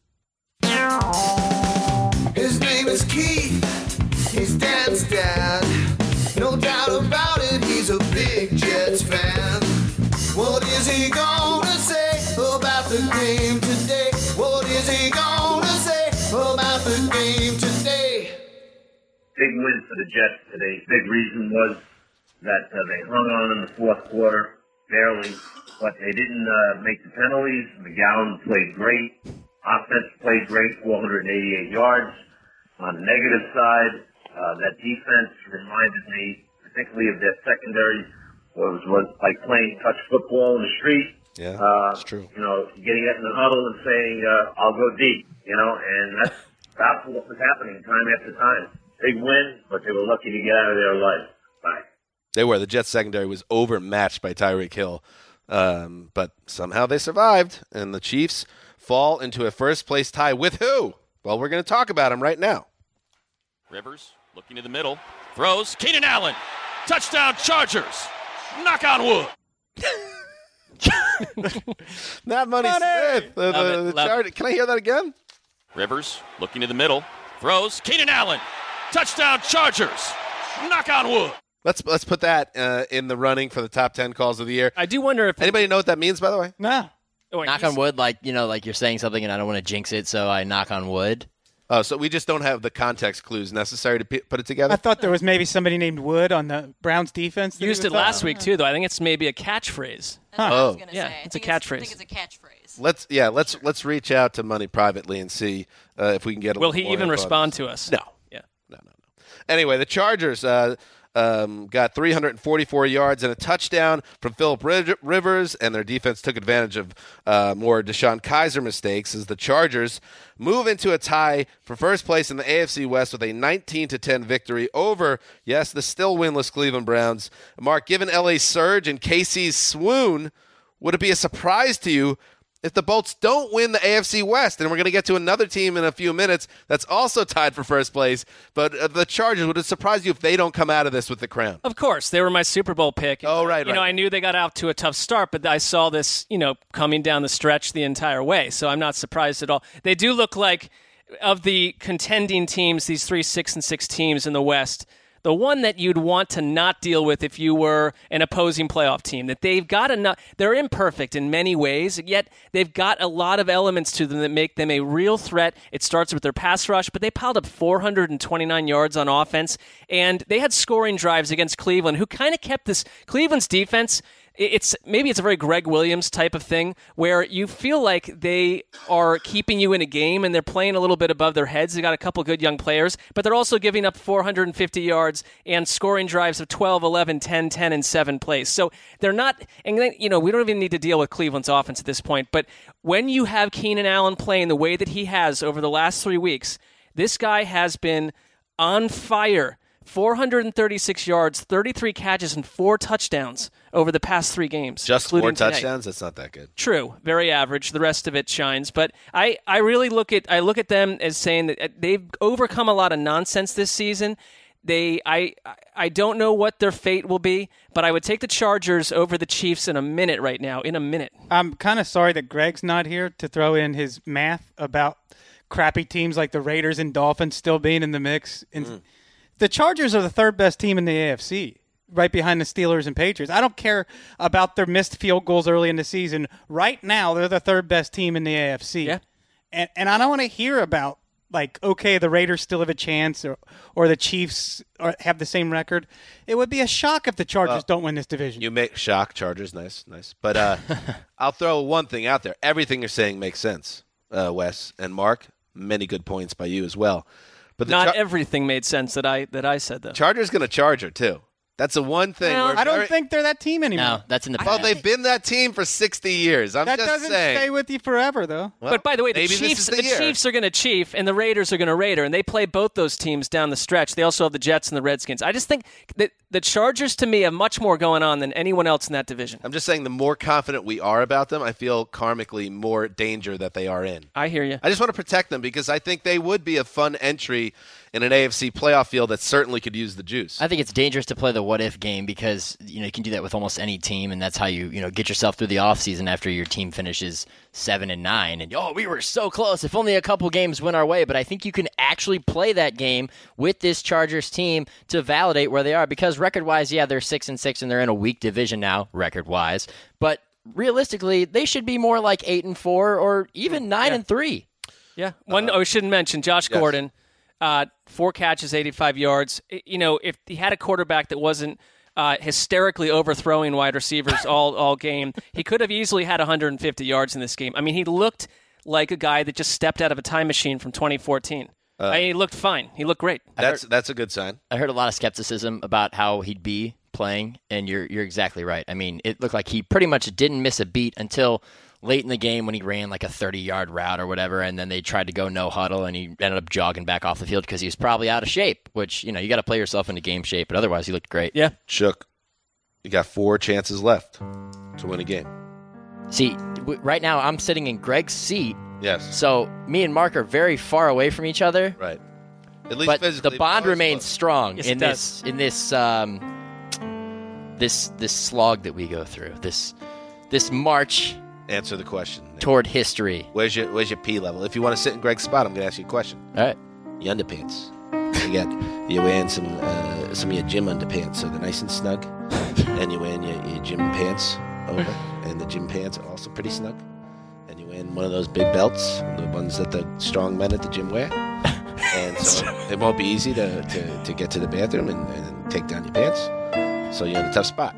His name is Keith. He's Dan's dad. No doubt about it, he's a big Jets fan. What is he gonna say about the game today? What is he gonna say about the game today? Big win for the Jets today. Big reason was that uh, they hung on in the fourth quarter. barely, but they didn't uh, make the penalties. McGowan played great. Offense played great, four hundred eighty-eight yards. On the negative side, uh, that defense reminded me particularly of their secondary, was, was like playing touch football in the street. Yeah, uh, that's true. You know, getting it in the huddle and saying, uh, I'll go deep, you know, and that's, that's what was happening time after time. Big win, but they were lucky to get out of there alive. Bye. They were. The Jets secondary was overmatched by Tyreek Hill, um, but somehow they survived, and the Chiefs fall into a first-place tie with who? Well, we're going to talk about him right now. Rivers looking to the middle. Throws. Keenan Allen. Touchdown Chargers. Knock on wood. Not Money, Money. Smith. The, Love the, it, the love Char- Can I hear that again? Rivers looking to the middle. Throws. Keenan Allen. Touchdown Chargers. Knock on wood. Let's let's put that uh, in the running for the top ten calls of the year. I do wonder if Anybody know what that means, by the way? No. Oh, wait, knock he's- on wood, like you know, like you're saying something, and I don't want to jinx it, so I knock on wood. Oh, so we just don't have the context clues necessary to p- put it together? I thought there was maybe somebody named Wood on the Browns defense. that he Used was it last on. week too, though. I think it's maybe a catchphrase. That's what I Oh. was gonna Yeah, say. I it's a think catchphrase. I think it's a catchphrase. Let's yeah, let's let's reach out to Money privately and see uh, if we can get a Will little he more even info on respond this. to us? No. Yeah. No, no, no. Anyway, the Chargers uh, um, got three hundred forty-four yards and a touchdown from Phillip Rivers, and their defense took advantage of uh, more Deshaun Kaiser mistakes as the Chargers move into a tie for first place in the A F C West with a nineteen to ten victory over, yes, the still winless Cleveland Browns. Mark, given L A's surge and K C's swoon, would it be a surprise to you if the Bolts don't win the A F C West? And we're going to get to another team in a few minutes that's also tied for first place. But uh, the Chargers, would it surprise you if they don't come out of this with the crown? Of course, they were my Super Bowl pick. Oh, right, You know, right. I knew they got out to a tough start, but I saw this, you know, coming down the stretch the entire way. So I'm not surprised at all. They do look like, of the contending teams, these three six and six teams in the West, the one that you'd want to not deal with if you were an opposing playoff team. That they've got enough. They're imperfect in many ways, yet they've got a lot of elements to them that make them a real threat. It starts with their pass rush, but they piled up four hundred twenty-nine yards on offense, and they had scoring drives against Cleveland, who kind of kept this Cleveland's defense. It's maybe it's a very Greg Williams type of thing where you feel like they are keeping you in a game and they're playing a little bit above their heads. They got a couple good young players, but they're also giving up four hundred fifty yards and scoring drives of twelve, eleven, ten, ten, and seven plays. So they're not, and then, you know, we don't even need to deal with Cleveland's offense at this point, but when you have Keenan Allen playing the way that he has over the last three weeks, this guy has been on fire. four hundred thirty-six yards, thirty-three catches, and four touchdowns over the past three games. Just four including today. touchdowns? That's not that good. True, very average. The rest of it shines. But I, I really look at I look at them as saying that they've overcome a lot of nonsense this season. They I I don't know what their fate will be, but I would take the Chargers over the Chiefs in a minute right now. In a minute. I'm kind of sorry that Greg's not here to throw in his math about crappy teams like the Raiders and Dolphins still being in the mix. And Mm. the Chargers are the third best team in the A F C, right behind the Steelers and Patriots. I don't care about their missed field goals early in the season. Right now, they're the third best team in the A F C. Yeah. And and I don't want to hear about, like, okay, the Raiders still have a chance or, or the Chiefs are, have the same record. It would be a shock if the Chargers Well, don't win this division. You make shock Chargers, nice, nice. But uh, I'll throw one thing out there. Everything you're saying makes sense, uh, Wes and Mark. Many good points by you as well. But the Not Char- everything made sense that I that I said though. Chargers going to charge her too. That's the one thing. Well, where I don't very- think they're that team anymore. No, that's in the Well, past. they've been that team for sixty years. I'm that just doesn't saying. stay with you forever, though. Well, But by the way, the maybe this Chiefs is the the year. Chiefs are going to Chief and the Raiders are going to Raider, and they play both those teams down the stretch. They also have the Jets and the Redskins. I just think that the Chargers, to me, have much more going on than anyone else in that division. I'm just saying the more confident we are about them, I feel karmically more danger that they are in. I hear you. I just want to protect them because I think they would be a fun entry in an A F C playoff field that certainly could use the juice. I think it's dangerous to play the what if game because you know you can do that with almost any team, and that's how you you know get yourself through the offseason after your team finishes seven and nine. And oh, we were so close. If only a couple games went our way. But I think you can actually play that game with this Chargers team to validate where they are because record wise, yeah, they're six and six and they're in a weak division now, record wise. But realistically, they should be more like eight and four or even nine Yeah. and three. Yeah. One. oh, I shouldn't mention Josh yes. Gordon. Uh, four catches, eighty-five yards. I- You know, if he had a quarterback that wasn't uh, hysterically overthrowing wide receivers all, all game. He could have easily had one hundred fifty yards in this game. I mean, he looked like a guy that just stepped out of a time machine from twenty fourteen. Uh, I mean, he looked fine. He looked great. That's that's a good sign. I heard a lot of skepticism about how he'd be playing, and you're you're exactly right. I mean, it looked like he pretty much didn't miss a beat until late in the game when he ran like a thirty-yard route or whatever, and then they tried to go no huddle, and he ended up jogging back off the field because he was probably out of shape, which, you know, you got to play yourself into game shape, but otherwise he looked great. Yeah. Shook, you got four chances left to win a game. See, w- right now I'm sitting in Greg's seat. Yes. So me and Mark are very far away from each other. Right. At least but physically, the bond remains close. strong Yes, in it this in this um, this this slog that we go through. This this march. Answer the question. Toward history. Where's your Where's your P level? If you want to sit in Greg's spot, I'm going to ask you a question. All right. Your underpants. You got you're wearing some uh, some of your gym underpants, so they're nice and snug, and you're wearing your, your gym pants over, and the gym pants are also pretty snug. And you're wearing one of those big belts, the ones that the strong men at the gym wear. And so it won't be easy to, to, to get to the bathroom and, and take down your pants. So you're in a tough spot.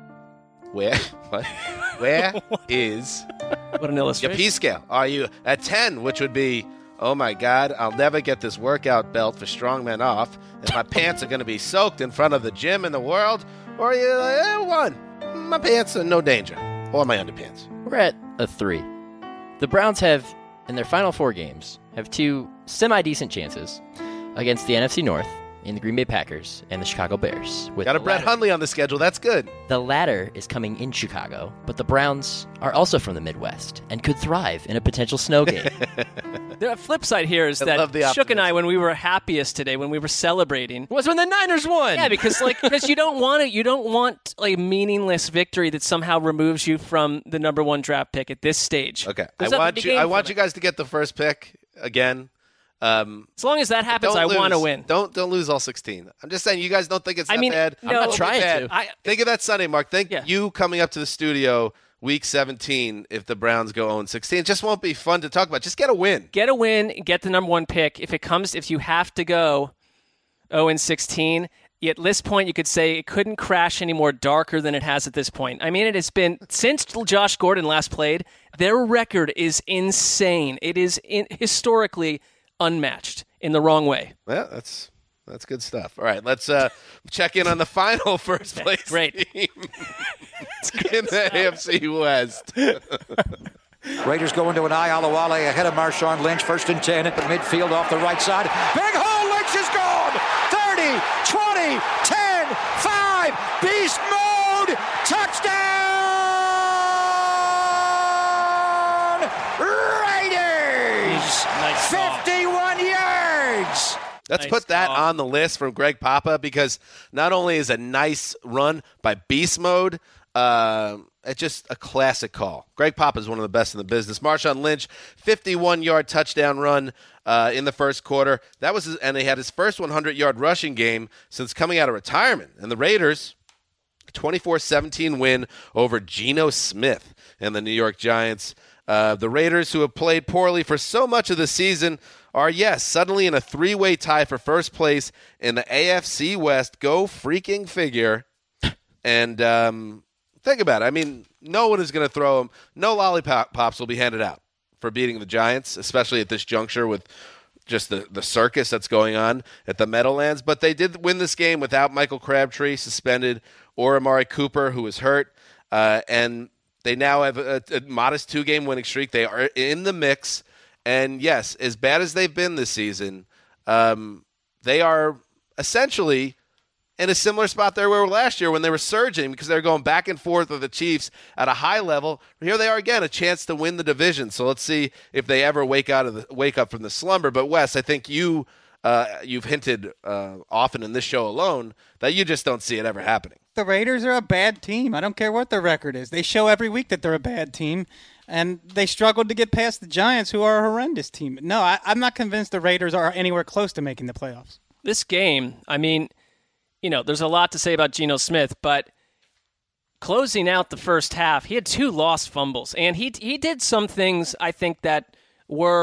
Where? What? Where is what an your illustration. P scale? Are you at ten, which would be, oh my God, I'll never get this workout belt for strongmen off, and my pants are going to be soaked in front of the gym in the world? Or are you like, eh, one, my pants are no danger, or my underpants? We're at a three. The Browns have, in their final four games, have two semi-decent chances against the N F C North in the Green Bay Packers and the Chicago Bears. With Got a the Brett latter- Hundley on the schedule. That's good. The latter is coming in Chicago, but the Browns are also from the Midwest and could thrive in a potential snow game. The flip side here is I that love the Shook and I, optimism. when we were happiest today, when we were celebrating, was when the Niners won. yeah, because like because you don't want it, you don't want like a meaningless victory that somehow removes you from the number one draft pick at this stage. Okay, I There's nothing want to you. gain I from want it. you guys to get the first pick again. Um, As long as that happens, don't I lose. want to win. Don't don't lose all sixteen. I'm just saying, you guys don't think it's I that mean, bad. no, I'm not Don't be trying bad. to. I, Think of that Sunday, Mark. Think Yeah. you coming up to the studio week seventeen if the Browns go oh and sixteen. It just won't be fun to talk about. Just get a win. get a win, get the number one pick. If it comes, if you have to go oh and sixteen, at this point you could say it couldn't crash any more darker than it has at this point. I mean, it has been since Josh Gordon last played. Their record is insane. It is in, historically unmatched in the wrong way. Yeah, that's that's good stuff. All right, let's uh, check in on the final first place Great. team in the A F C West. Raiders go into an eye. Alawale ahead of Marshawn Lynch. First and ten at the midfield off the right side. Big hole. Lynch is gone. thirty, twenty, ten, five. Beast mode. Touchdown. Raiders. Nice ball. fifty-one yards. Let's Nice put that call. on the list from Greg Papa, because not only is a nice run by Beast Mode, uh, it's just a classic call. Greg Papa is one of the best in the business. Marshawn Lynch, fifty-one-yard touchdown run uh, in the first quarter. That was, his, and he had his first hundred-yard rushing game since coming out of retirement. And the Raiders, twenty-four seventeen win over Geno Smith and the New York Giants. Uh, the Raiders, who have played poorly for so much of the season, are, yes, suddenly in a three-way tie for first place in the A F C West. Go freaking figure. And um, think about it. I mean, no one is going to throw them. No lollipops will be handed out for beating the Giants, especially at this juncture with just the, the circus that's going on at the Meadowlands. But they did win this game without Michael Crabtree suspended or Amari Cooper, who was hurt. Uh, and they now have a, a modest two-game winning streak. They are in the mix. And, yes, as bad as they've been this season, um, they are essentially in a similar spot they were last year when they were surging because they were going back and forth with the Chiefs at a high level. Here they are again, a chance to win the division. So let's see if they ever wake out of the wake up from the slumber. But, Wes, I think you, uh, you've hinted uh, often in this show alone that you just don't see it ever happening. The Raiders are a bad team. I don't care what their record is. They show every week that they're a bad team, and they struggled to get past the Giants, who are a horrendous team. No, I, I'm not convinced the Raiders are anywhere close to making the playoffs. This game, I mean, you know, there's a lot to say about Geno Smith, but closing out the first half, he had two lost fumbles, and he he did some things I think that were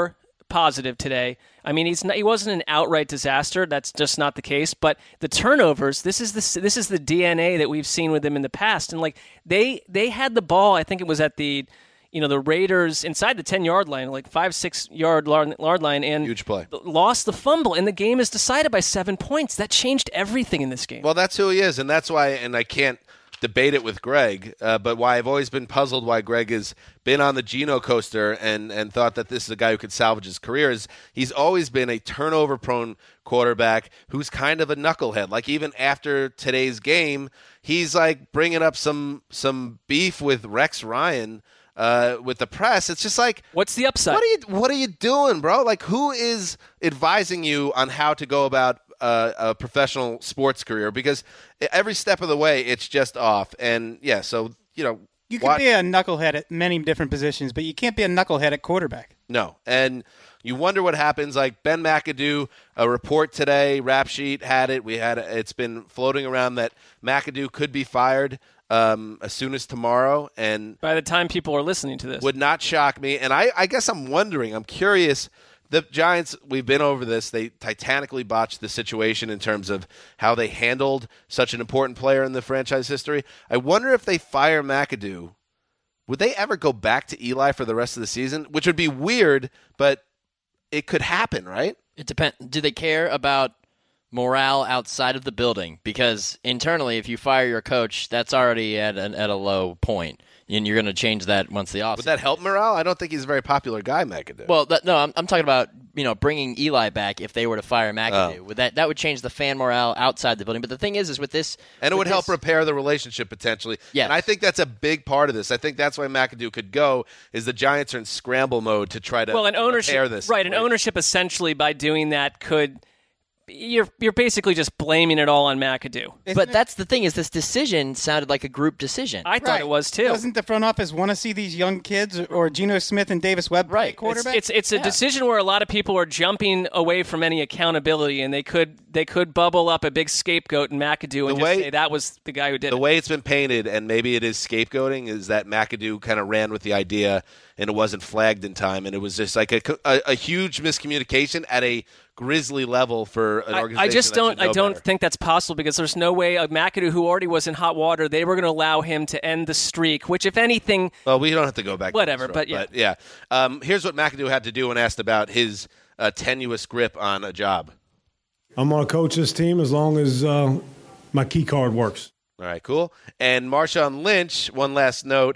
positive today. I mean, he's not, he wasn't an outright disaster. That's just not the case. But the turnovers, this is the this is the D N A that we've seen with him in the past. And like they they had the ball. I think it was at the you know the Raiders inside the ten yard line, like five six yard yard line, and huge play. Lost the fumble, and the game is decided by seven points. That changed everything in this game. Well, that's who he is, and that's why. And I can't debate it with Greg, uh, but why I've always been puzzled why Greg has been on the Geno coaster and, and thought that this is a guy who could salvage his career is he's always been a turnover-prone quarterback who's kind of a knucklehead. Like even after today's game, he's like bringing up some some beef with Rex Ryan uh, with the press. It's just like, what's the upside? What are you What are you doing, bro? Like who is advising you on how to go about Uh, a professional sports career? Because every step of the way it's just off. And yeah, so you know you can what, be a knucklehead at many different positions, but you can't be a knucklehead at quarterback. No, and you wonder what happens. Like Ben McAdoo, a report today, Rap Sheet had it. We had it's been floating around that McAdoo could be fired um, as soon as tomorrow. And by the time people are listening to this, would not shock me. And I, I guess I'm wondering. I'm curious. The Giants, we've been over this. They titanically botched the situation in terms of how they handled such an important player in the franchise history. I wonder if they fire McAdoo, would they ever go back to Eli for the rest of the season? Which would be weird, but it could happen, right? It depends. Do they care about morale outside of the building? Because internally, if you fire your coach, that's already at an, at a low point. And you're going to change that once the offseason. Would that help morale? I don't think he's a very popular guy, McAdoo. Well, that, no, I'm, I'm talking about you know bringing Eli back if they were to fire McAdoo. Oh. Would that that would change the fan morale outside the building. But the thing is, is with this, and it would this, help repair the relationship potentially. Yes. And I think that's a big part of this. I think that's why McAdoo could go. Is the Giants are in scramble mode to try to well, an ownership, repair this. Right, an ownership essentially by doing that could. You're you're basically just blaming it all on McAdoo. Isn't but it? That's the thing is this decision sounded like a group decision. I thought right. it was too. Doesn't the front office want to see these young kids or Geno Smith and Davis Webb play right. quarterback? It's it's, it's a yeah. decision where a lot of people are jumping away from any accountability, and they could they could bubble up a big scapegoat in McAdoo and the just way, say that was the guy who did the it. The way it's been painted, and maybe it is scapegoating, is that McAdoo kind of ran with the idea and it wasn't flagged in time, and it was just like a, a, a huge miscommunication at a grisly level for an organization. I, I just that don't. should know I don't better. think that's possible because there's no way a McAdoo who already was in hot water. They were going to allow him to end the streak, which, if anything, well, we don't have to go back. Whatever, to but yeah, but yeah. Um, here's what McAdoo had to do when asked about his uh, tenuous grip on a job. I'm on a coach's team as long as uh, my key card works. All right, cool. And Marshawn Lynch. One last note.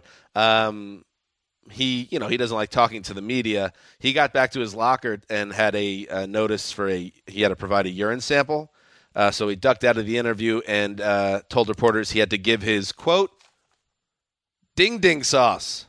Um, He, you know, he doesn't like talking to the media. He got back to his locker and had a uh, notice for a. He had to provide a urine sample, uh, so he ducked out of the interview and uh, told reporters he had to give his quote. Ding ding sauce.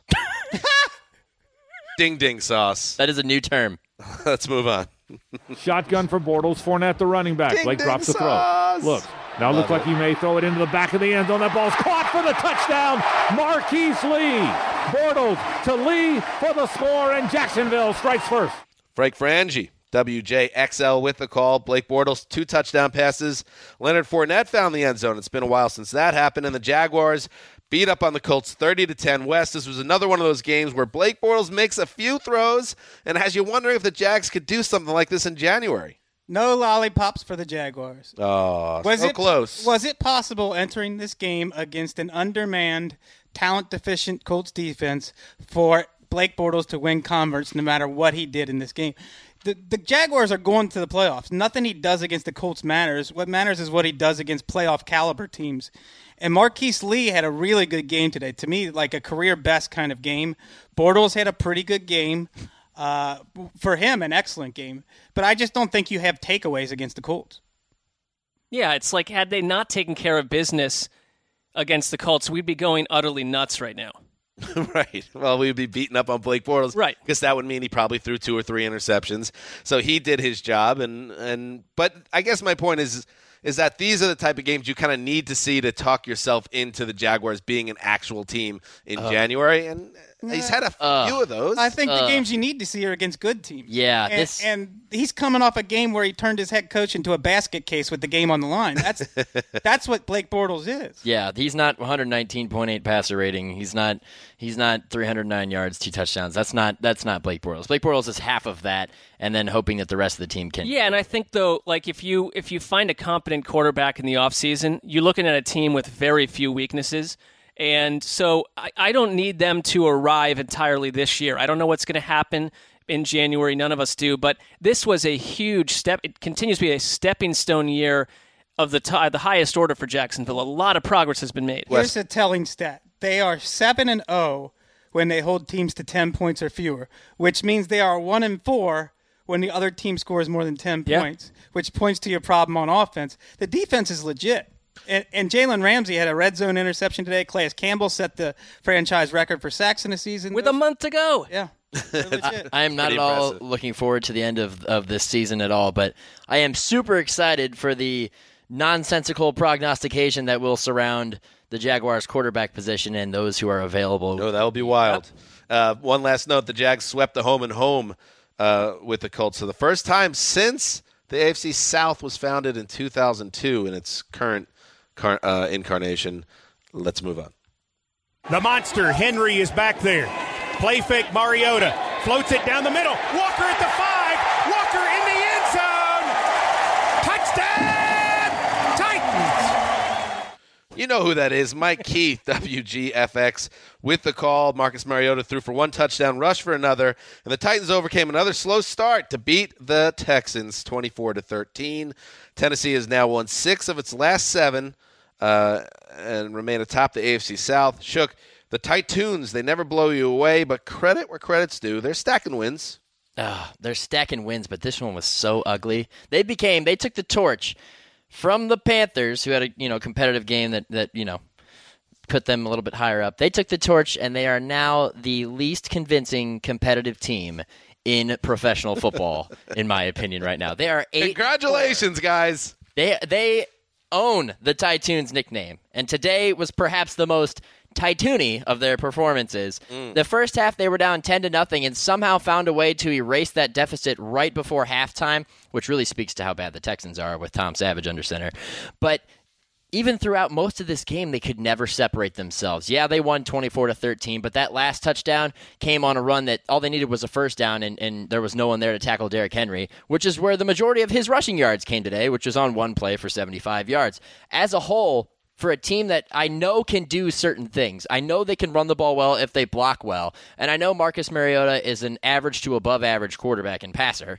Ding ding sauce. That is a new term. Let's move on. Shotgun for Bortles. Fournette, the running back. Ding, Blake ding drops the sauce. throw. Look. Now it looks like he may throw it into the back of the end zone. That ball's caught for the touchdown. Marquise Lee. Bortles to Lee for the score, and Jacksonville strikes first. Frank Frangie, W J X L with the call. Blake Bortles, two touchdown passes. Leonard Fournette found the end zone. It's been a while since that happened, and the Jaguars beat up on the Colts thirty to ten West. This was another one of those games where Blake Bortles makes a few throws and has you wondering if the Jags could do something like this in January. No lollipops for the Jaguars. Oh, was so it, close. Was it possible entering this game against an undermanned, talent-deficient Colts defense for Blake Bortles to win converts no matter what he did in this game? The, the Jaguars are going to the playoffs. Nothing he does against the Colts matters. What matters is what he does against playoff-caliber teams. And Marquise Lee had a really good game today. To me, like a career-best kind of game. Bortles had a pretty good game. Uh, for him, an excellent game. But I just don't think you have takeaways against the Colts. Yeah, it's like had they not taken care of business against the Colts, we'd be going utterly nuts right now. Right. Well, we'd be beating up on Blake Bortles. Right. Because that would mean he probably threw two or three interceptions. So he did his job. And, and but I guess my point is is that these are the type of games you kind of need to see to talk yourself into the Jaguars being an actual team in uh, January. And He's had a few Uh, of those. I think the Uh. games you need to see are against good teams. Yeah, and, this- and he's coming off a game where he turned his head coach into a basket case with the game on the line. That's that's what Blake Bortles is. Yeah, he's not one nineteen point eight passer rating. He's not he's not three hundred nine yards, two touchdowns. That's not that's not Blake Bortles. Blake Bortles is half of that, and then hoping that the rest of the team can. Yeah, and I think though, like if you if you find a competent quarterback in the offseason, you're looking at a team with very few weaknesses. And so I, I don't need them to arrive entirely this year. I don't know what's going to happen in January. None of us do. But this was a huge step. It continues to be a stepping stone year of the t- the highest order for Jacksonville. A lot of progress has been made. Here's a telling stat. They are seven and oh when they hold teams to ten points or fewer, which means they are one and four when the other team scores more than ten Yeah. points, which points to your problem on offense. The defense is legit. And, and Jalen Ramsey had a red zone interception today. Calais Campbell set the franchise record for sacks in a season. With a month to go. Yeah. They're legit. I am not Pretty at all impressive. looking forward to the end of, of this season at all, but I am super excited for the nonsensical prognostication that will surround the Jaguars quarterback position and those who are available. No, that'll be wild. Uh, one last note: the Jags swept the home and home uh, with the Colts for the first time since the A F C South was founded in two thousand two in its current car- uh, incarnation. Let's move on. The monster, Henry, is back there. Play fake, Mariota. Floats it down the middle. Walker at the five. Walker in the end zone. Touchdown, Titans. You know who that is. Mike Keith, W G F X, with the call. Marcus Mariota threw for one touchdown, rushed for another, and the Titans overcame another slow start to beat the Texans twenty-four to thirteen. Tennessee has now won six of its last seven uh, and remain atop the A F C South. Shook, the Titans, they never blow you away, but credit where credit's due. They're stacking wins. Oh, they're stacking wins, but this one was so ugly. They became, they took the torch from the Panthers, who had a you know competitive game that, that you know put them a little bit higher up. They took the torch, and they are now the least convincing competitive team in professional football, in my opinion, right now. They are eight. Congratulations, guys. They they own the Titans nickname, and today was perhaps the most Titoony of their performances. Mm. The first half, they were down ten to nothing and somehow found a way to erase that deficit right before halftime, which really speaks to how bad the Texans are with Tom Savage under center. But even throughout most of this game, they could never separate themselves. Yeah, they won twenty-four to thirteen, but that last touchdown came on a run that all they needed was a first down, and, and there was no one there to tackle Derrick Henry, which is where the majority of his rushing yards came today, which was on one play for seventy-five yards. As a whole, for a team that I know can do certain things, I know they can run the ball well if they block well, and I know Marcus Mariota is an average to above average quarterback and passer.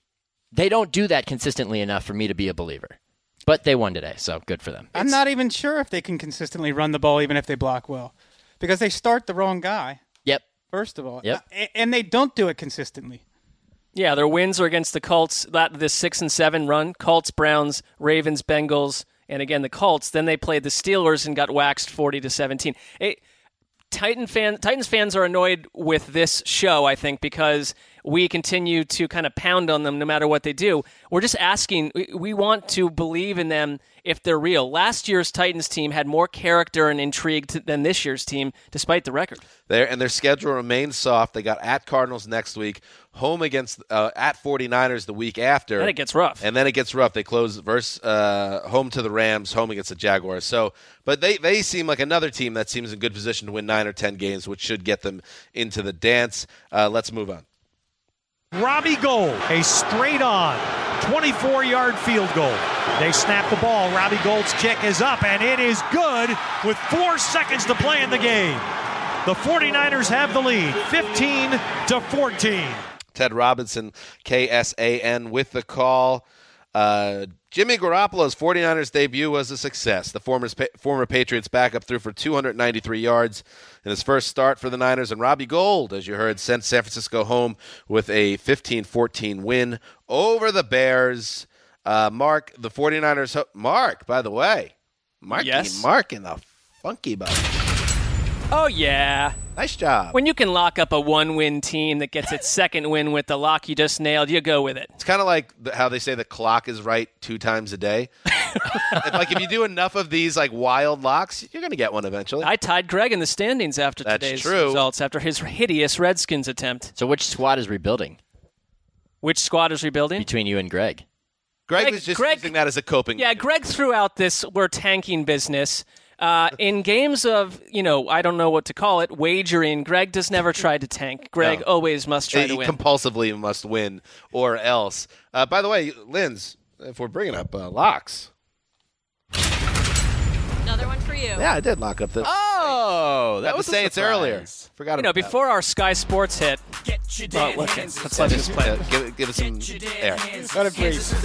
They don't do that consistently enough for me to be a believer. But they won today, so good for them. I'm not even sure if they can consistently run the ball, even if they block well, because they start the wrong guy. Yep. First of all, Yep. A- and they don't do it consistently. Yeah, their wins are against the Colts. That this six and seven run: Colts, Browns, Ravens, Bengals, and again the Colts. Then they played the Steelers and got waxed forty to seventeen. It, Titan fan, Titans fans are annoyed with this show, I think, because we continue to kind of pound on them no matter what they do. We're just asking, we, we want to believe in them if they're real. Last year's Titans team had more character and intrigue to, than this year's team, despite the record. There and their schedule remains soft. They got at Cardinals next week, home against uh, at forty-niners the week after. Then it gets rough. And then it gets rough. They close versus uh, home to the Rams, home against the Jaguars. So, but they, they seem like another team that seems in good position to win nine or ten games, which should get them into the dance. Uh, let's move on. Robbie Gould, a straight-on twenty-four-yard field goal. They snap the ball. Robbie Gould's kick is up, and it is good with four seconds to play in the game. The forty-niners have the lead, fifteen to fourteen. Ted Robinson, K S A N, with the call. Uh, Jimmy Garoppolo's forty-niners debut was a success. The former, former Patriots backup threw for two hundred ninety-three yards in his first start for the Niners, and Robbie Gould, as you heard, sent San Francisco home with a fifteen fourteen win over the Bears. Uh, Mark, the forty-niners, ho- Mark, by the way, Mark, Yes? Mark in the funky button. Oh, yeah. Nice job. When you can lock up a one-win team that gets its second win with the lock you just nailed, you go with it. It's kind of like the, how they say the clock is right two times a day. if, like if you do enough of these like wild locks, you're going to get one eventually. I tied Greg in the standings after That's today's true. results, after his hideous Redskins attempt. So which squad is rebuilding? Which squad is rebuilding? Between you and Greg. Greg, Greg was just Greg, using that as a coping. Yeah, Greg threw out this we're tanking business. Uh, in games of, you know, I don't know what to call it, wagering, Greg does never try to tank. Greg No. always must try he to win. compulsively must win or else. Uh, by the way, Linz, if we're bringing up uh, locks. Another one for you. Yeah, I did lock up the. Oh, that Got was the a Saints surprise. earlier. Forgot You know, about before our Sky Sports hit, well, look, let's let this play. that. Yeah, give, give us some air. Let it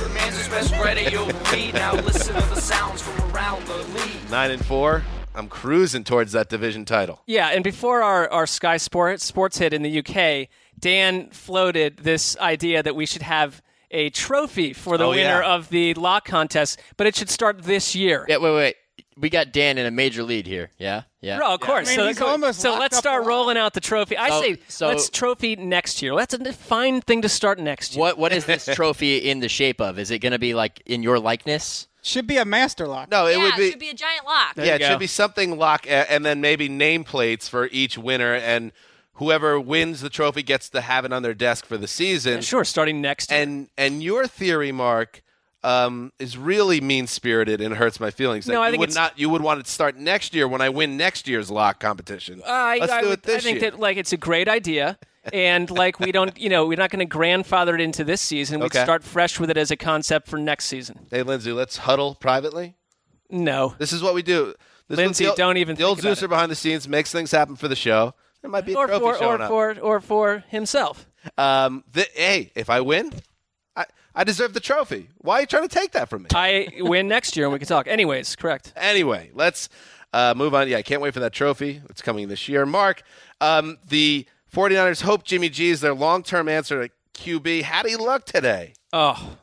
breathe. Nine and four. I'm cruising towards that division title. Yeah, and before our, our Sky Sports Sports hit in the U K, Dan floated this idea that we should have a trophy for the Oh, winner yeah. of the lock contest, but it should start this year. Yeah, wait, wait. We got Dan in a major lead here. Yeah, yeah. Oh, of course. I mean, so he's so- almost so locked let's up start a lot. rolling out the trophy. I So- say so- let's trophy next year. That's a fine thing to start next year. What What is this trophy in the shape of? Is it going to be like in your likeness? Should be a master lock. No, it yeah, would be. it should be a giant lock. There yeah, you it go. should be something lock, a- and then maybe nameplates for each winner, and whoever wins the trophy gets to have it on their desk for the season. Yeah, sure, starting next year. And and your theory, Mark, um, is really mean spirited and hurts my feelings. No, Like, I you think would it's- not. You would want it to start next year when I win next year's lock competition. I, Let's I, do would- it this I think year. that like it's a great idea, and like we don't, you know, we're not going to grandfather it into this season. We Okay. start fresh with it as a concept for next season. Hey, Lindsay, let's huddle privately. No, This is what we do. This Lindsay, was the, don't even The old think about Zeuser behind the scenes makes things happen for the show. There might be a or trophy for showing or up. for or for himself. Um, the, hey, if I win, I, I deserve the trophy. Why are you trying to take that from me? I win next year, and we can talk. Anyways, correct. Anyway, let's uh, move on. Yeah, I can't wait for that trophy. It's coming this year. Mark, um, the 49ers hope Jimmy G is their long-term answer to Q B. How'd he look today? Oh,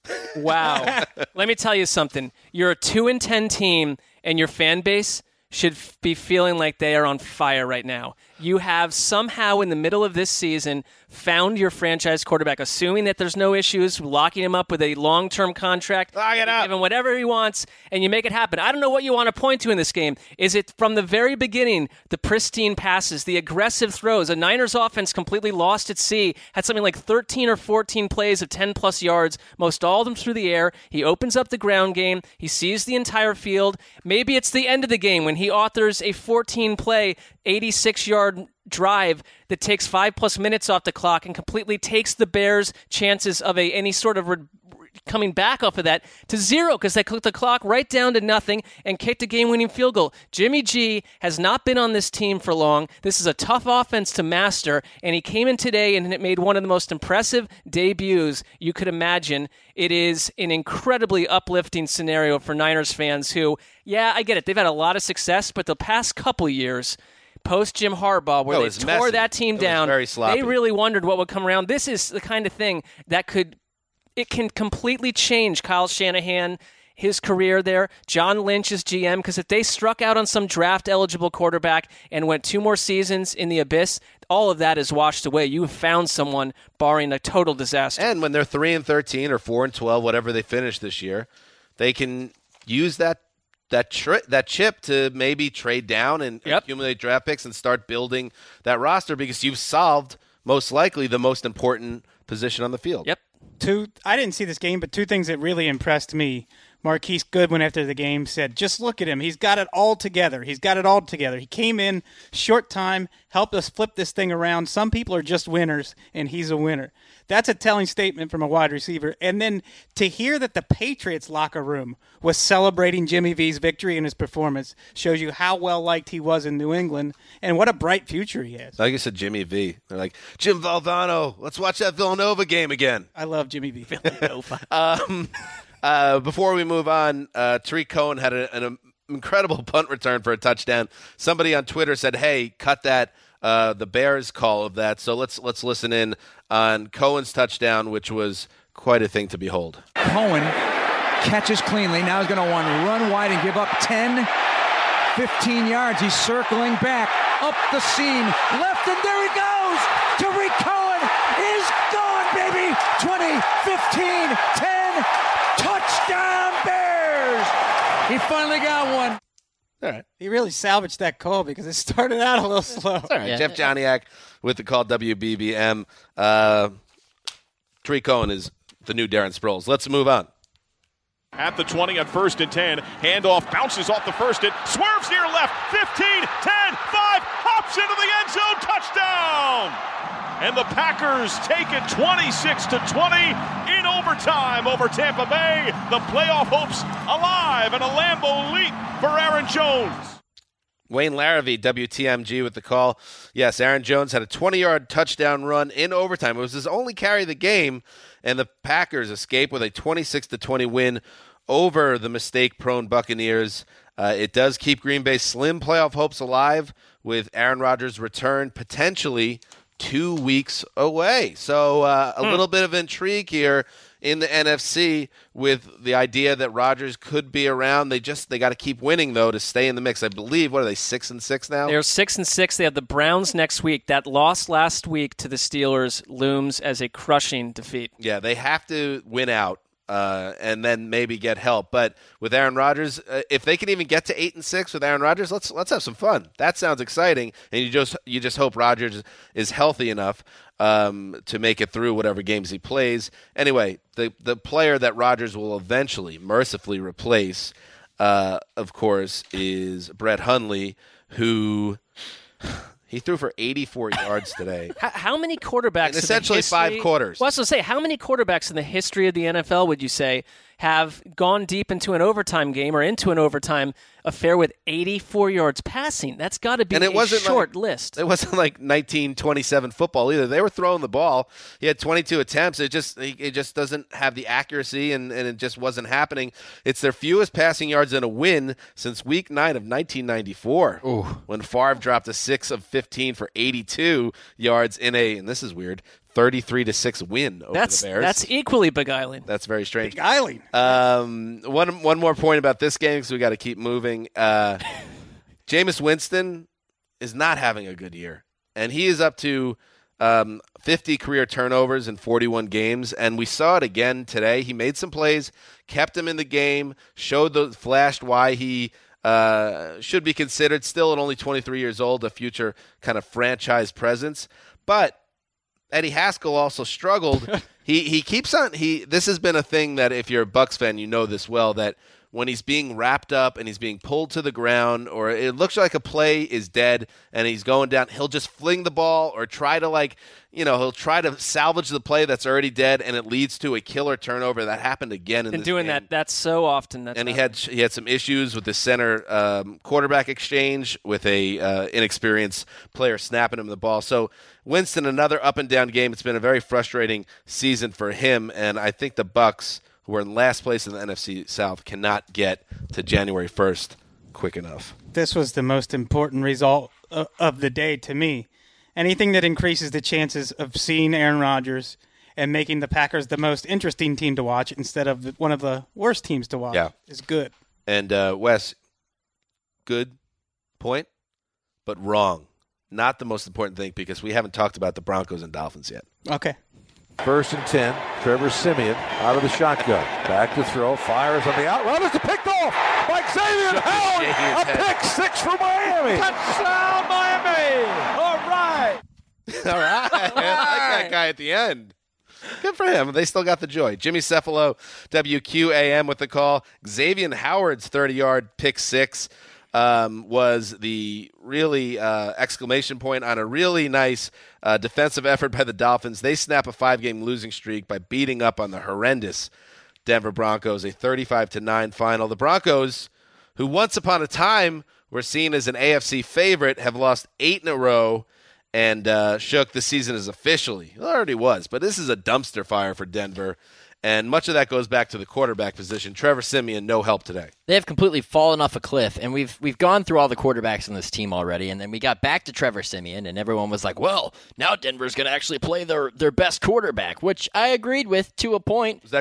wow. Let me tell you something. You're a two and ten team, and your fan base should f- be feeling like they are on fire right now. You have somehow in the middle of this season found your franchise quarterback, assuming that there's no issues, locking him up with a long-term contract, Lock it up. give him whatever he wants, and you make it happen. I don't know what you want to point to in this game. Is it from the very beginning, the pristine passes, the aggressive throws? A Niners offense completely lost at sea, had something like thirteen or fourteen plays of ten-plus yards, most all of them through the air. He opens up the ground game. He sees the entire field. Maybe it's the end of the game when he authors a fourteen-play, eighty-six-yard drive that takes five plus minutes off the clock and completely takes the Bears' chances of a any sort of re- coming back off of that to zero because they cooked the clock right down to nothing and kicked a game-winning field goal. Jimmy G has not been on this team for long. This is a tough offense to master, and he came in today and it made one of the most impressive debuts you could imagine. It is an incredibly uplifting scenario for Niners fans who, yeah, I get it. They've had a lot of success, but the past couple years, post Jim Harbaugh, where Oh, it they was tore messy. that team It was down, very sloppy. they really wondered what would come around. This is the kind of thing that could, it can completely change Kyle Shanahan, his career there, John Lynch as G M, because if they struck out on some draft-eligible quarterback and went two more seasons in the abyss, all of that is washed away. You have found someone barring a total disaster. And when they're three and thirteen or four and twelve, whatever they finish this year, they can use that that tri- that chip to maybe trade down and Yep. accumulate draft picks and start building that roster because you've solved most likely the most important position on the field. Yep. Two, I didn't see this game, but two things that really impressed me. Marquise Goodwin after the game said, just look at him. He's got it all together. He's got it all together. He came in, short time, helped us flip this thing around. Some people are just winners, and he's a winner. That's a telling statement from a wide receiver. And then to hear that the Patriots locker room was celebrating Jimmy V's victory and his performance shows you how well-liked he was in New England and what a bright future he has. Like I said, Jimmy V. They're like, Jim Valvano, let's watch that Villanova game again. I love Jimmy V. Villanova. um, uh, before we move on, uh, Tariq Cohen had a, an um, incredible punt return for a touchdown. Somebody on Twitter said, hey, cut that, uh, the Bears call of that. So let's let's listen in on Cohen's touchdown, which was quite a thing to behold. Cohen catches cleanly. Now he's going to want to run wide and give up ten, fifteen yards. He's circling back up the seam. Left, and there he goes. Tariq Cohen is gone, baby. twenty, fifteen, ten. Touchdown Bears. All right. He really salvaged that call because it started out a little slow. All right. Yeah. Jeff Joniak with the call W B B M. Uh, Tariq Cohen is the new Darren Sproles. Let's move on. At the twenty on first and ten. Handoff bounces off the first and swerves near left. fifteen, ten, five, hops into the end zone. Touchdown! And the Packers take it twenty-six to twenty in overtime over Tampa Bay. The playoff hopes alive and a Lambeau leap for Aaron Jones. Wayne Larrivee, W T M G with the call. Yes, Aaron Jones had a twenty-yard touchdown run in overtime. It was his only carry of the game, and the Packers escape with a twenty-six to twenty win over the mistake-prone Buccaneers. Uh, it does keep Green Bay's slim playoff hopes alive with Aaron Rodgers' return potentially two weeks away. So uh, a hmm. little bit of intrigue here in the N F C with the idea that Rodgers could be around. They just they got to keep winning though to stay in the mix. I believe what are they six and six now? They're six and six. They have the Browns next week. That loss last week to the Steelers looms as a crushing defeat. Yeah, they have to win out. Uh, and then maybe get help. But with Aaron Rodgers, uh, if they can even get to eight and six with Aaron Rodgers, let's let's have some fun. That sounds exciting, and you just you just hope Rodgers is healthy enough um, to make it through whatever games he plays. Anyway, the the player that Rodgers will eventually mercifully replace, uh, of course, is Brett Hundley, who. He threw for eighty-four yards today. How, how many quarterbacks? In essentially in history, five quarters. Well, I was going to say, how many quarterbacks in the history of the N F L would you say have gone deep into an overtime game or into an overtime affair with eighty-four yards passing? That's got to be and it a wasn't short like, list. It wasn't like nineteen twenty-seven football either. They were throwing the ball. He had twenty-two attempts. It just it just doesn't have the accuracy, and, and it just wasn't happening. It's their fewest passing yards in a win since week nine of nineteen ninety-four, Ooh. when Favre dropped a six of fifteen for eighty-two yards in a, and this is weird, thirty-three to six win over that's, the Bears. That's equally beguiling. That's very strange. Beguiling. Um, one one more point about this game because we got to keep moving. Uh, Jameis Winston is not having a good year, and he is up to um, fifty career turnovers in forty-one games, and we saw it again today. He made some plays, kept him in the game, showed the flashed why he uh, should be considered still at only twenty-three years old, a future kind of franchise presence, but Eddie Haskell also struggled. he he keeps on he this has been a thing that if you're a Bucs fan, you know this well, that when he's being wrapped up and he's being pulled to the ground, or it looks like a play is dead and he's going down, he'll just fling the ball or try to like, you know, he'll try to salvage the play that's already dead, and it leads to a killer turnover. That happened again in and this doing game. that that's so often. That's and he had he had some issues with the center um, quarterback exchange with a uh, inexperienced player snapping him the ball. So Winston, another up and down game. It's been a very frustrating season for him, and I think the Bucs, who are in last place in the N F C South, cannot get to January first quick enough. This was the most important result of the day to me. Anything that increases the chances of seeing Aaron Rodgers and making the Packers the most interesting team to watch instead of one of the worst teams to watch yeah. is good. And, uh, Wes, good point, but wrong. Not the most important thing, because we haven't talked about the Broncos and Dolphins yet. Okay. First and ten, Trevor Siemian out of the shotgun. Back to throw, fires on the out. Well, it's picked off by Xavier Howard. A pick six for Miami. Touchdown, Miami. All right. All right. I like that guy at the end. Good for him. They still got the joy. Jimmy Cefalo, W Q A M with the call. Xavier Howard's thirty-yard pick six um, was the really uh, exclamation point on a really nice uh, defensive effort by the Dolphins. They snap a five-game losing streak by beating up on the horrendous Denver Broncos, a thirty-five to nine final. The Broncos, who once upon a time were seen as an A F C favorite, have lost eight in a row, and uh, shook the season is officially. It already was, but this is a dumpster fire for Denver. And much of that goes back to the quarterback position. Trevor Siemian, no help today. They have completely fallen off a cliff, and we've we've gone through all the quarterbacks on this team already, and then we got back to Trevor Siemian, and everyone was like, well, now Denver's going to actually play their, their best quarterback, which I agreed with to a point. Was that and, Greg?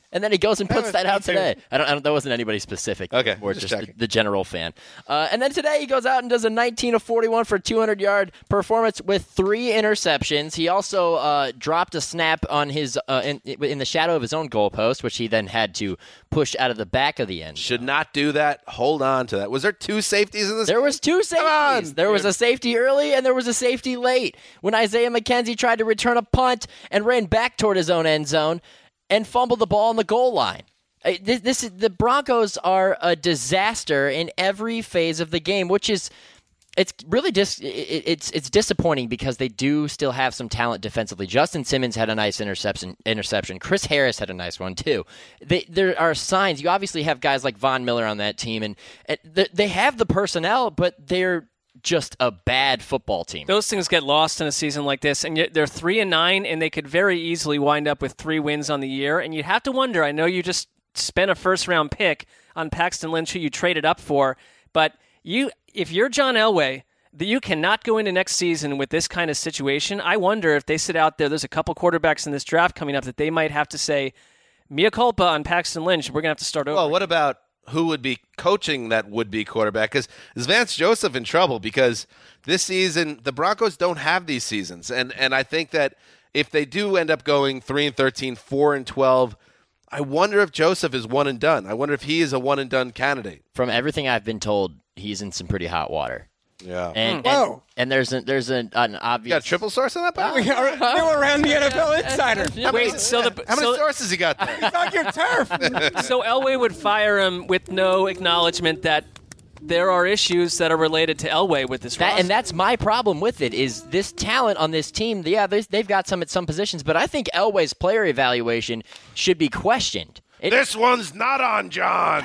And then he goes and puts was that me out too. today. I don't, I don't. That wasn't anybody specific. Okay, Or just just, the, checking. the general fan. Uh, and then today he goes out and does a nineteen of forty-one for a two hundred yard performance with three interceptions. He also uh, dropped a snap on his uh, in, in the shadow of his own goalpost, which he then had to push out of the back of the end. Should not do that. Hold on to that. Was there two safeties in this? There was two Come on, safeties. There was a safety early and there was a safety late. When Isaiah McKenzie tried to return a punt and ran back toward his own end zone and fumbled the ball on the goal line. Uh, This, this is, the Broncos are a disaster in every phase of the game, which is it's really dis, it, it's it's disappointing because they do still have some talent defensively. Justin Simmons had a nice interception. Interception. Chris Harris had a nice one too. They, there are signs. You obviously have guys like Von Miller on that team, and, and they- they have the personnel, but they're just a bad football team. Those things get lost in a season like this, and yet they're three and nine, and they could very easily wind up with three wins on the year. And you'd have to wonder. I know you just spent a first round pick on Paxton Lynch, who you traded up for, but you, if you're John Elway, that you cannot go into next season with this kind of situation. I wonder if they sit out there. There's a couple quarterbacks in this draft coming up that they might have to say, mea culpa on Paxton Lynch. We're gonna have to start over. Well, what about who would be coaching that would-be quarterback? Because is Vance Joseph in trouble? Because this season, the Broncos don't have these seasons. And and I think that if they do end up going three and thirteen, four and twelve, I wonder if Joseph is one and done. I wonder if he is a one and done candidate. From everything I've been told, he's in some pretty hot water. Yeah. And, Hmm. Whoa. and, and there's a, there's an, an obvious. You got a triple source on that? By the way? We are, they were around the N F L Insider. How many- Wait, so the- how many so- sources he got there? It's on your turf. So Elway would fire him with no acknowledgement that there are issues that are related to Elway with this That, roster. and that's my problem with it is this talent on this team. Yeah, there's- they've got some at some positions, but I think Elway's player evaluation should be questioned. It, This one's not on John.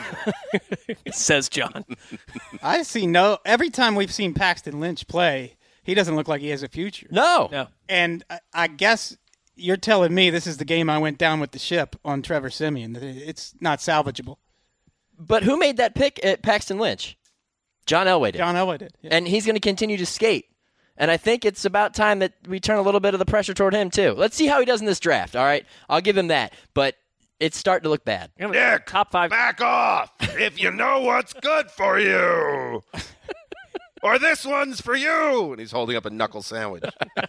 says John. I see no. Every time we've seen Paxton Lynch play, he doesn't look like he has a future. no, No. And I, I guess you're telling me this is the game I went down with the ship on Trevor Siemian. that It's not salvageable. but who made that pick at Paxton Lynch? John Elway did. John Elway did. Yeah. And he's going to continue to skate. And I think it's about time that we turn a little bit of the pressure toward him, too. Let's see how he does in this draft, all right? I'll give him that. But it's starting to look bad. Nick, top five. back off if you know what's good for you. Or this one's for you. And he's holding up a knuckle sandwich.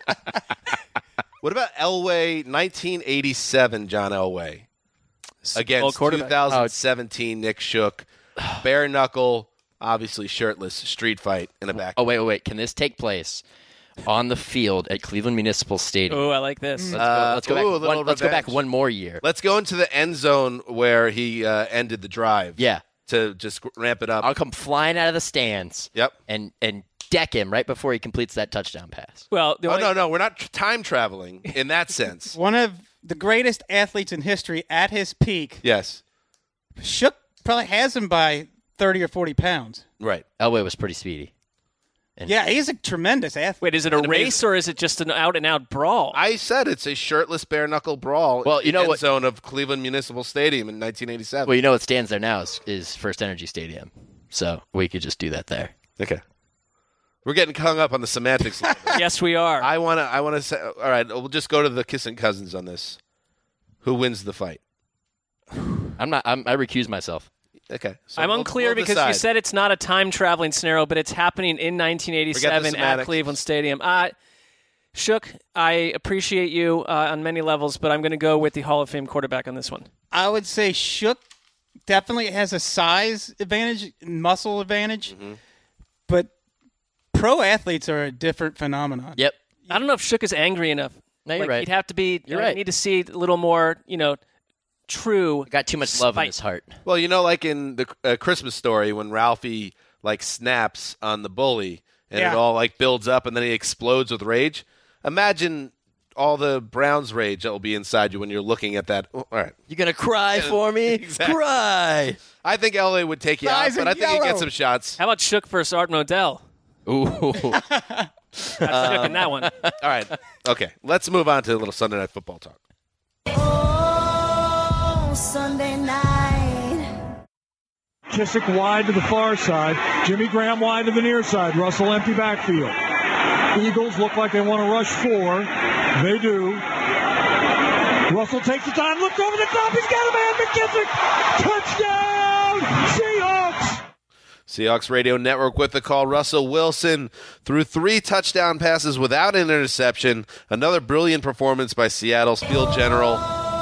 What about Elway, nineteen eighty-seven John Elway? Against two thousand seventeen Nick Shook. Bare knuckle, obviously shirtless, street fight in a back. Oh, wait, wait, wait. Can this take place on the field at Cleveland Municipal Stadium? Oh, I like this. Let's Uh, go, let's go, ooh, a back, little one, let's go back revenge. one more year. Let's go into the end zone where he uh, ended the drive. Yeah. To just ramp it up. I'll come flying out of the stands. Yep. And and deck him right before he completes that touchdown pass. Well, the Oh, only- no, no. We're not tr- time traveling in that sense. One of the greatest athletes in history at his peak. Yes. Shook probably has him by thirty or forty pounds. Right. Elway was pretty speedy. And Yeah, he's a tremendous athlete. Wait, is it a race or is it just an out-and-out brawl? I said it's a shirtless bare knuckle brawl. Well, you in know the end what- zone of Cleveland Municipal Stadium in nineteen eighty-seven. Well, you know what stands there now is, is First Energy Stadium. So we could just do that there. Okay. We're getting hung up on the semantics. a little bit. Yes, we are. I want to. I want to say. All right, we'll just go to the kissing cousins on this. Who wins the fight? I'm not. I'm, I recuse myself. Okay. So I'm we'll- unclear we'll because you decide. said it's not a time-traveling scenario, but it's happening in nineteen eighty-seven at semantics. Cleveland Stadium. Uh, Shook, I appreciate you uh, on many levels, but I'm going to go with the Hall of Fame quarterback on this one. I would say Shook definitely has a size advantage, muscle advantage, Mm-hmm. but pro athletes are a different phenomenon. Yep. I don't know if Shook is angry enough. No, you're like, right. He'd have to be. You're I right. need to see a little more, you know, true. Got too much love in spite. his heart. Well, you know, like in the uh, Christmas Story when Ralphie like snaps on the bully and Yeah. it all like builds up and then he explodes with rage. Imagine all the Browns rage that will be inside you when you're looking at that. Oh, all right. You gonna cry for me? Exactly. Cry. I think L A would take you Flies out, but in I think you yellow. get some shots. How about Shook versus Art Modell? Ooh. Got Shook in that one. All right. Okay. Let's move on to a little Sunday Night Football talk. Oh, Sunday night. Kissick wide to the far side. Jimmy Graham wide to the near side. Russell empty backfield. Eagles look like they want to rush four. They do. Russell takes the time, looks over the top. He's got a man. McKissick. Touchdown, Seahawks. Seahawks Radio Network with the call. Russell Wilson threw three touchdown passes without an interception. Another brilliant performance by Seattle's field general.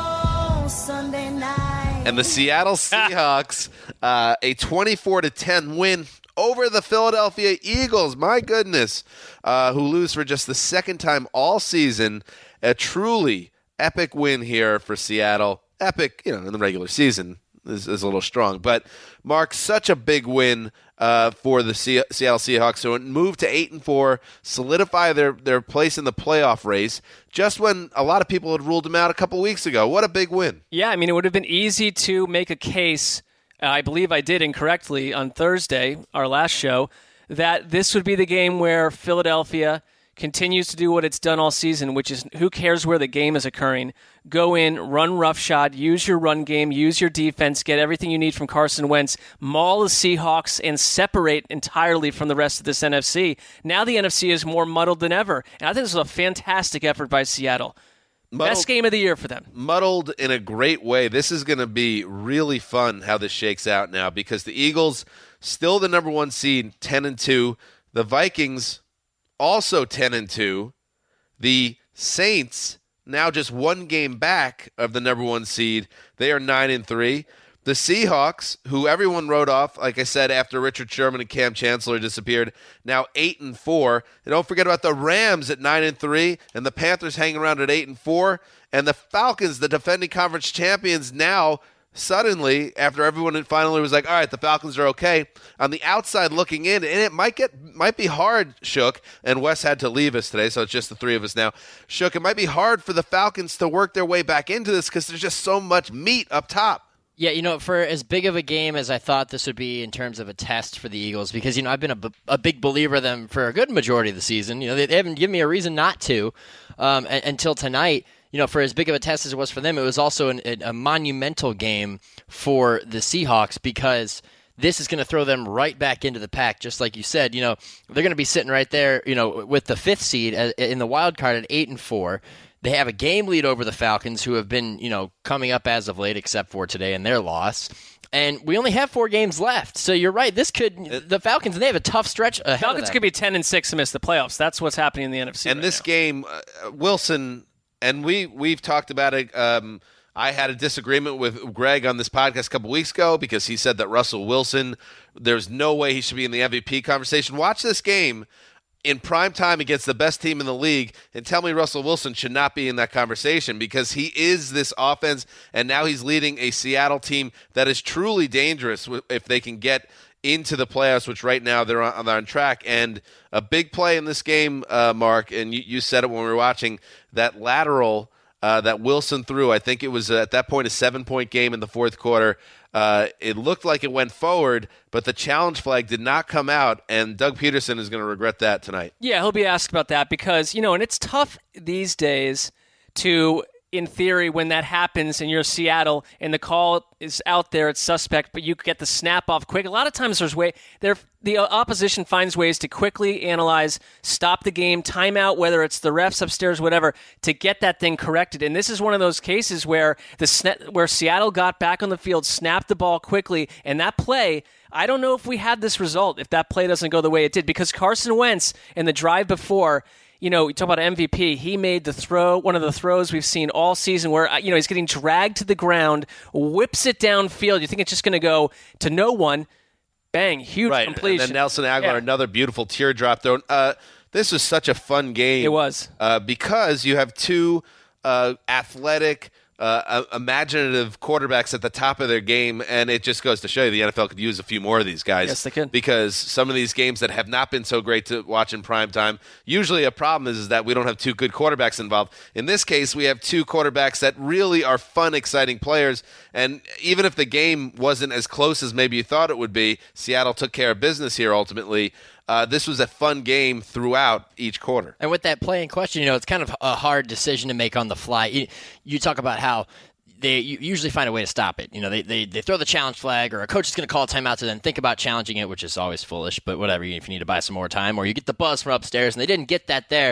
And the Seattle Seahawks, uh, a twenty-four to ten win over the Philadelphia Eagles. My goodness, uh, who lose for just the second time all season. A truly epic win here for Seattle. Epic, you know, in the regular season is, is a little strong. But, Mark, such a big win uh, for the Se- Seattle Seahawks. So it moved to eight and four, solidify their, their place in the playoff race, just when a lot of people had ruled them out a couple weeks ago. What a big win. Yeah, I mean, it would have been easy to make a case, uh, I believe I did incorrectly on Thursday, our last show, that this would be the game where Philadelphia continues to do what it's done all season, which is who cares where the game is occurring. Go in, run roughshod, use your run game, use your defense, get everything you need from Carson Wentz, maul the Seahawks, and separate entirely from the rest of this N F C. Now the N F C is more muddled than ever, and I think this was a fantastic effort by Seattle. Muddled, Best game of the year for them. Muddled in a great way. This is going to be really fun how this shakes out now, because the Eagles, still the number one seed, ten and two. The Vikings, also ten and two. The Saints, now just one game back of the number one seed. They are nine and three. The Seahawks, who everyone wrote off, like I said, after Richard Sherman and Cam Chancellor disappeared, now eight and four. And don't forget about the Rams at nine and three, and the Panthers hanging around at eight and four, and the Falcons, the defending conference champions, now suddenly, after everyone finally was like, all right, the Falcons are okay, on the outside looking in, and it might get might be hard, Shook, and Wes had to leave us today, so it's just the three of us now. Shook, it might be hard for the Falcons to work their way back into this because there's just so much meat up top. Yeah, you know, for as big of a game as I thought this would be in terms of a test for the Eagles, because, you know, I've been a, b- a big believer of them for a good majority of the season. You know, they, they haven't given me a reason not to um, a- until tonight. You know, for as big of a test as it was for them, it was also an, a, a monumental game for the Seahawks, because this is going to throw them right back into the pack, just like you said. You know, they're going to be sitting right there, you know, with the fifth seed in the wild card at eight and four. They have a game lead over the Falcons, who have been, you know, coming up as of late, except for today and their loss. And we only have four games left. So you're right. This could the Falcons, they have a tough stretch ahead Falcons of them. could be ten and six and miss the playoffs. That's what's happening in the N F C. And right this now. game, uh, Wilson, and we we've talked about it. Um, I had a disagreement with Greg on this podcast a couple weeks ago because he said that Russell Wilson, there's no way he should be in the M V P conversation. Watch this game in prime time against the best team in the league and tell me Russell Wilson should not be in that conversation, because he is this offense, and now he's leading a Seattle team that is truly dangerous if they can get into the playoffs, which right now they're on, they're on track. And a big play in this game, uh, Mark, and you, you said it when we were watching, that lateral uh, that Wilson threw, I think it was uh, at that point a seven-point game in the fourth quarter. Uh, it looked like it went forward, but the challenge flag did not come out, and Doug Peterson is going to regret that tonight. Yeah, he'll be asked about that because, you know, and it's tough these days to, in theory, when that happens and you're Seattle and the call is out there, it's suspect, but you get the snap off quick. A lot of times there's way there the opposition finds ways to quickly analyze, stop the game, timeout, whether it's the refs upstairs, whatever, to get that thing corrected. And this is one of those cases where the sna- where Seattle got back on the field, snapped the ball quickly, and that play, I don't know if we had this result if that play doesn't go the way it did, because Carson Wentz in the drive before, you know, you talk about M V P, he made the throw, one of the throws we've seen all season where, you know, he's getting dragged to the ground, whips it downfield. You think it's just going to go to no one. Bang, huge right. completion. And then Nelson Aguilar, yeah. another beautiful teardrop throw. Uh, this was such a fun game. It was. Uh, because you have two uh, athletic, uh, imaginative quarterbacks at the top of their game, and it just goes to show you the N F L could use a few more of these guys. Yes, they could. Because some of these games that have not been so great to watch in prime time, usually a problem is, is that we don't have two good quarterbacks involved. In this case, we have two quarterbacks that really are fun, exciting players, and even if the game wasn't as close as maybe you thought it would be, Seattle took care of business here ultimately. Uh, this was a fun game throughout each quarter. And with that play in question, you know, it's kind of a hard decision to make on the fly. You, you talk about how they you usually find a way to stop it. You know, they, they, they throw the challenge flag, or a coach is going to call a timeout to then think about challenging it, which is always foolish, but whatever, if you need to buy some more time, or you get the buzz from upstairs, and they didn't get that there.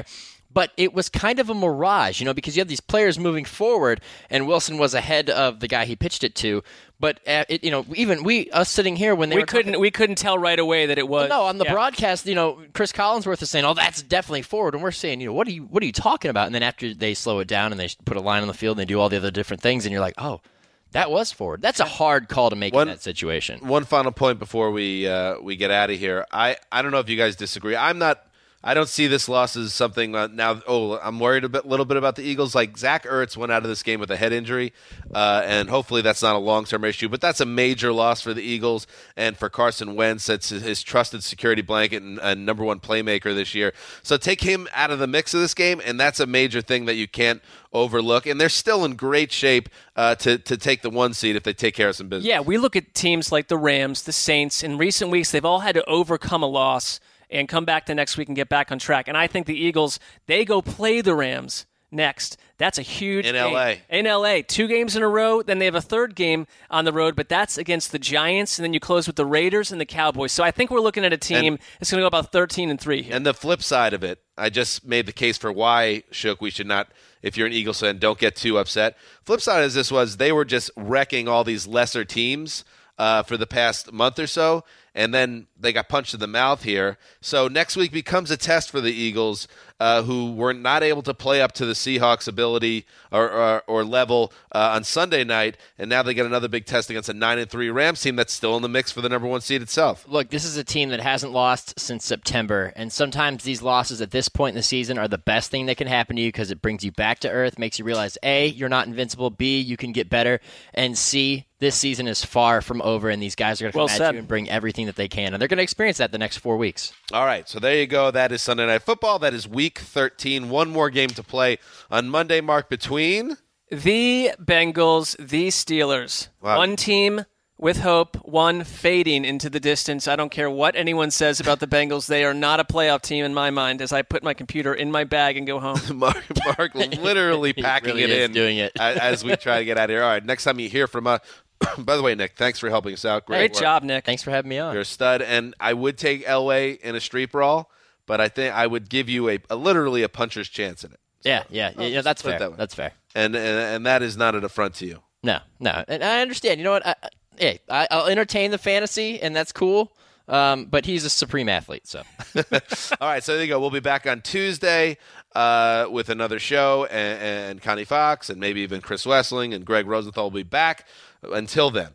But it was kind of a mirage, you know, because you have these players moving forward, and Wilson was ahead of the guy he pitched it to. But uh, it, you know, even we us sitting here when they we were couldn't talking, we couldn't tell right away that it was. well, no, on the yeah. broadcast, you know, Chris Collinsworth is saying, "Oh, that's definitely forward," and we're saying, you know, what are you what are you talking about? And then after they slow it down and they put a line on the field and they do all the other different things, and you're like, oh. That was forward. That's a hard call to make one, in that situation. One final point before we uh, we get out of here. I, I don't know if you guys disagree. I'm not. I don't see this loss as something uh, now. Oh, I'm worried a bit, little bit about the Eagles. Like Zach Ertz went out of this game with a head injury, uh, and hopefully that's not a long-term issue. But that's a major loss for the Eagles and for Carson Wentz. That's his, his trusted security blanket and, and number one playmaker this year. So take him out of the mix of this game, and that's a major thing that you can't overlook. And they're still in great shape uh, to to take the one seed if they take care of some business. Yeah, we look at teams like the Rams, the Saints. In recent weeks, they've all had to overcome a loss and come back the next week and get back on track. And I think the Eagles, they go play the Rams next. That's a huge in game. L A. In L A. Two games in a row. Then they have a third game on the road, but that's against the Giants. And then you close with the Raiders and the Cowboys. So I think we're looking at a team and, that's going to go about thirteen and three here. And the flip side of it, I just made the case for why, Shook, we should not, if you're an Eagles fan, don't get too upset. Flip side of this was they were just wrecking all these lesser teams uh, for the past month or so. And then they got punched in the mouth here. So next week becomes a test for the Eagles, uh, who were not able to play up to the Seahawks' ability or or, or level uh, on Sunday night. And now they get another big test against a nine and three Rams team that's still in the mix for the number one seed itself. Look, this is a team that hasn't lost since September. And sometimes these losses at this point in the season are the best thing that can happen to you because it brings you back to earth, makes you realize, A, you're not invincible, B, you can get better, and C, this season is far from over, and these guys are going to come Well at said. you and bring everything that they can. And they're going to experience that the next four weeks. All right, so there you go. That is Sunday Night Football. That is Week thirteen. One more game to play on Monday, Mark, between The Bengals, the Steelers. Wow. One team with hope, one fading into the distance. I don't care what anyone says about the Bengals. They are not a playoff team in my mind as I put my computer in my bag and go home. Mark, Mark literally packing really it is in doing it. as, as we try to get out of here. All right, next time you hear from us, by the way, Nick, thanks for helping us out. Great, Great work. job, Nick. Thanks for having me on. You're a stud, and I would take Elway in a street brawl, but I think I would give you a, a literally a puncher's chance in it. So, Yeah, yeah, yeah, yeah that's put it fair. that way. That's fair. And, and and that is not an affront to you. No, no. And I understand. You know what? I, I, hey, I, I'll entertain the fantasy, and that's cool. Um, but he's a supreme athlete, so. All right, so there you go. We'll be back on Tuesday uh, with another show, and, and Connie Fox, and maybe even Chris Wessling, and Greg Rosenthal will be back. Until then,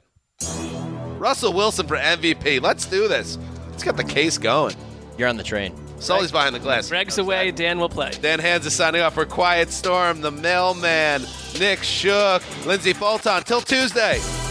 Russell Wilson for M V P. Let's do this. Let's get the case going. You're on the train. Sully's behind the glass. Greg's away. Dan will play. Dan Hands is signing off for Quiet Storm, the mailman, Nick Shook, Lindsey Fulton. Till Tuesday.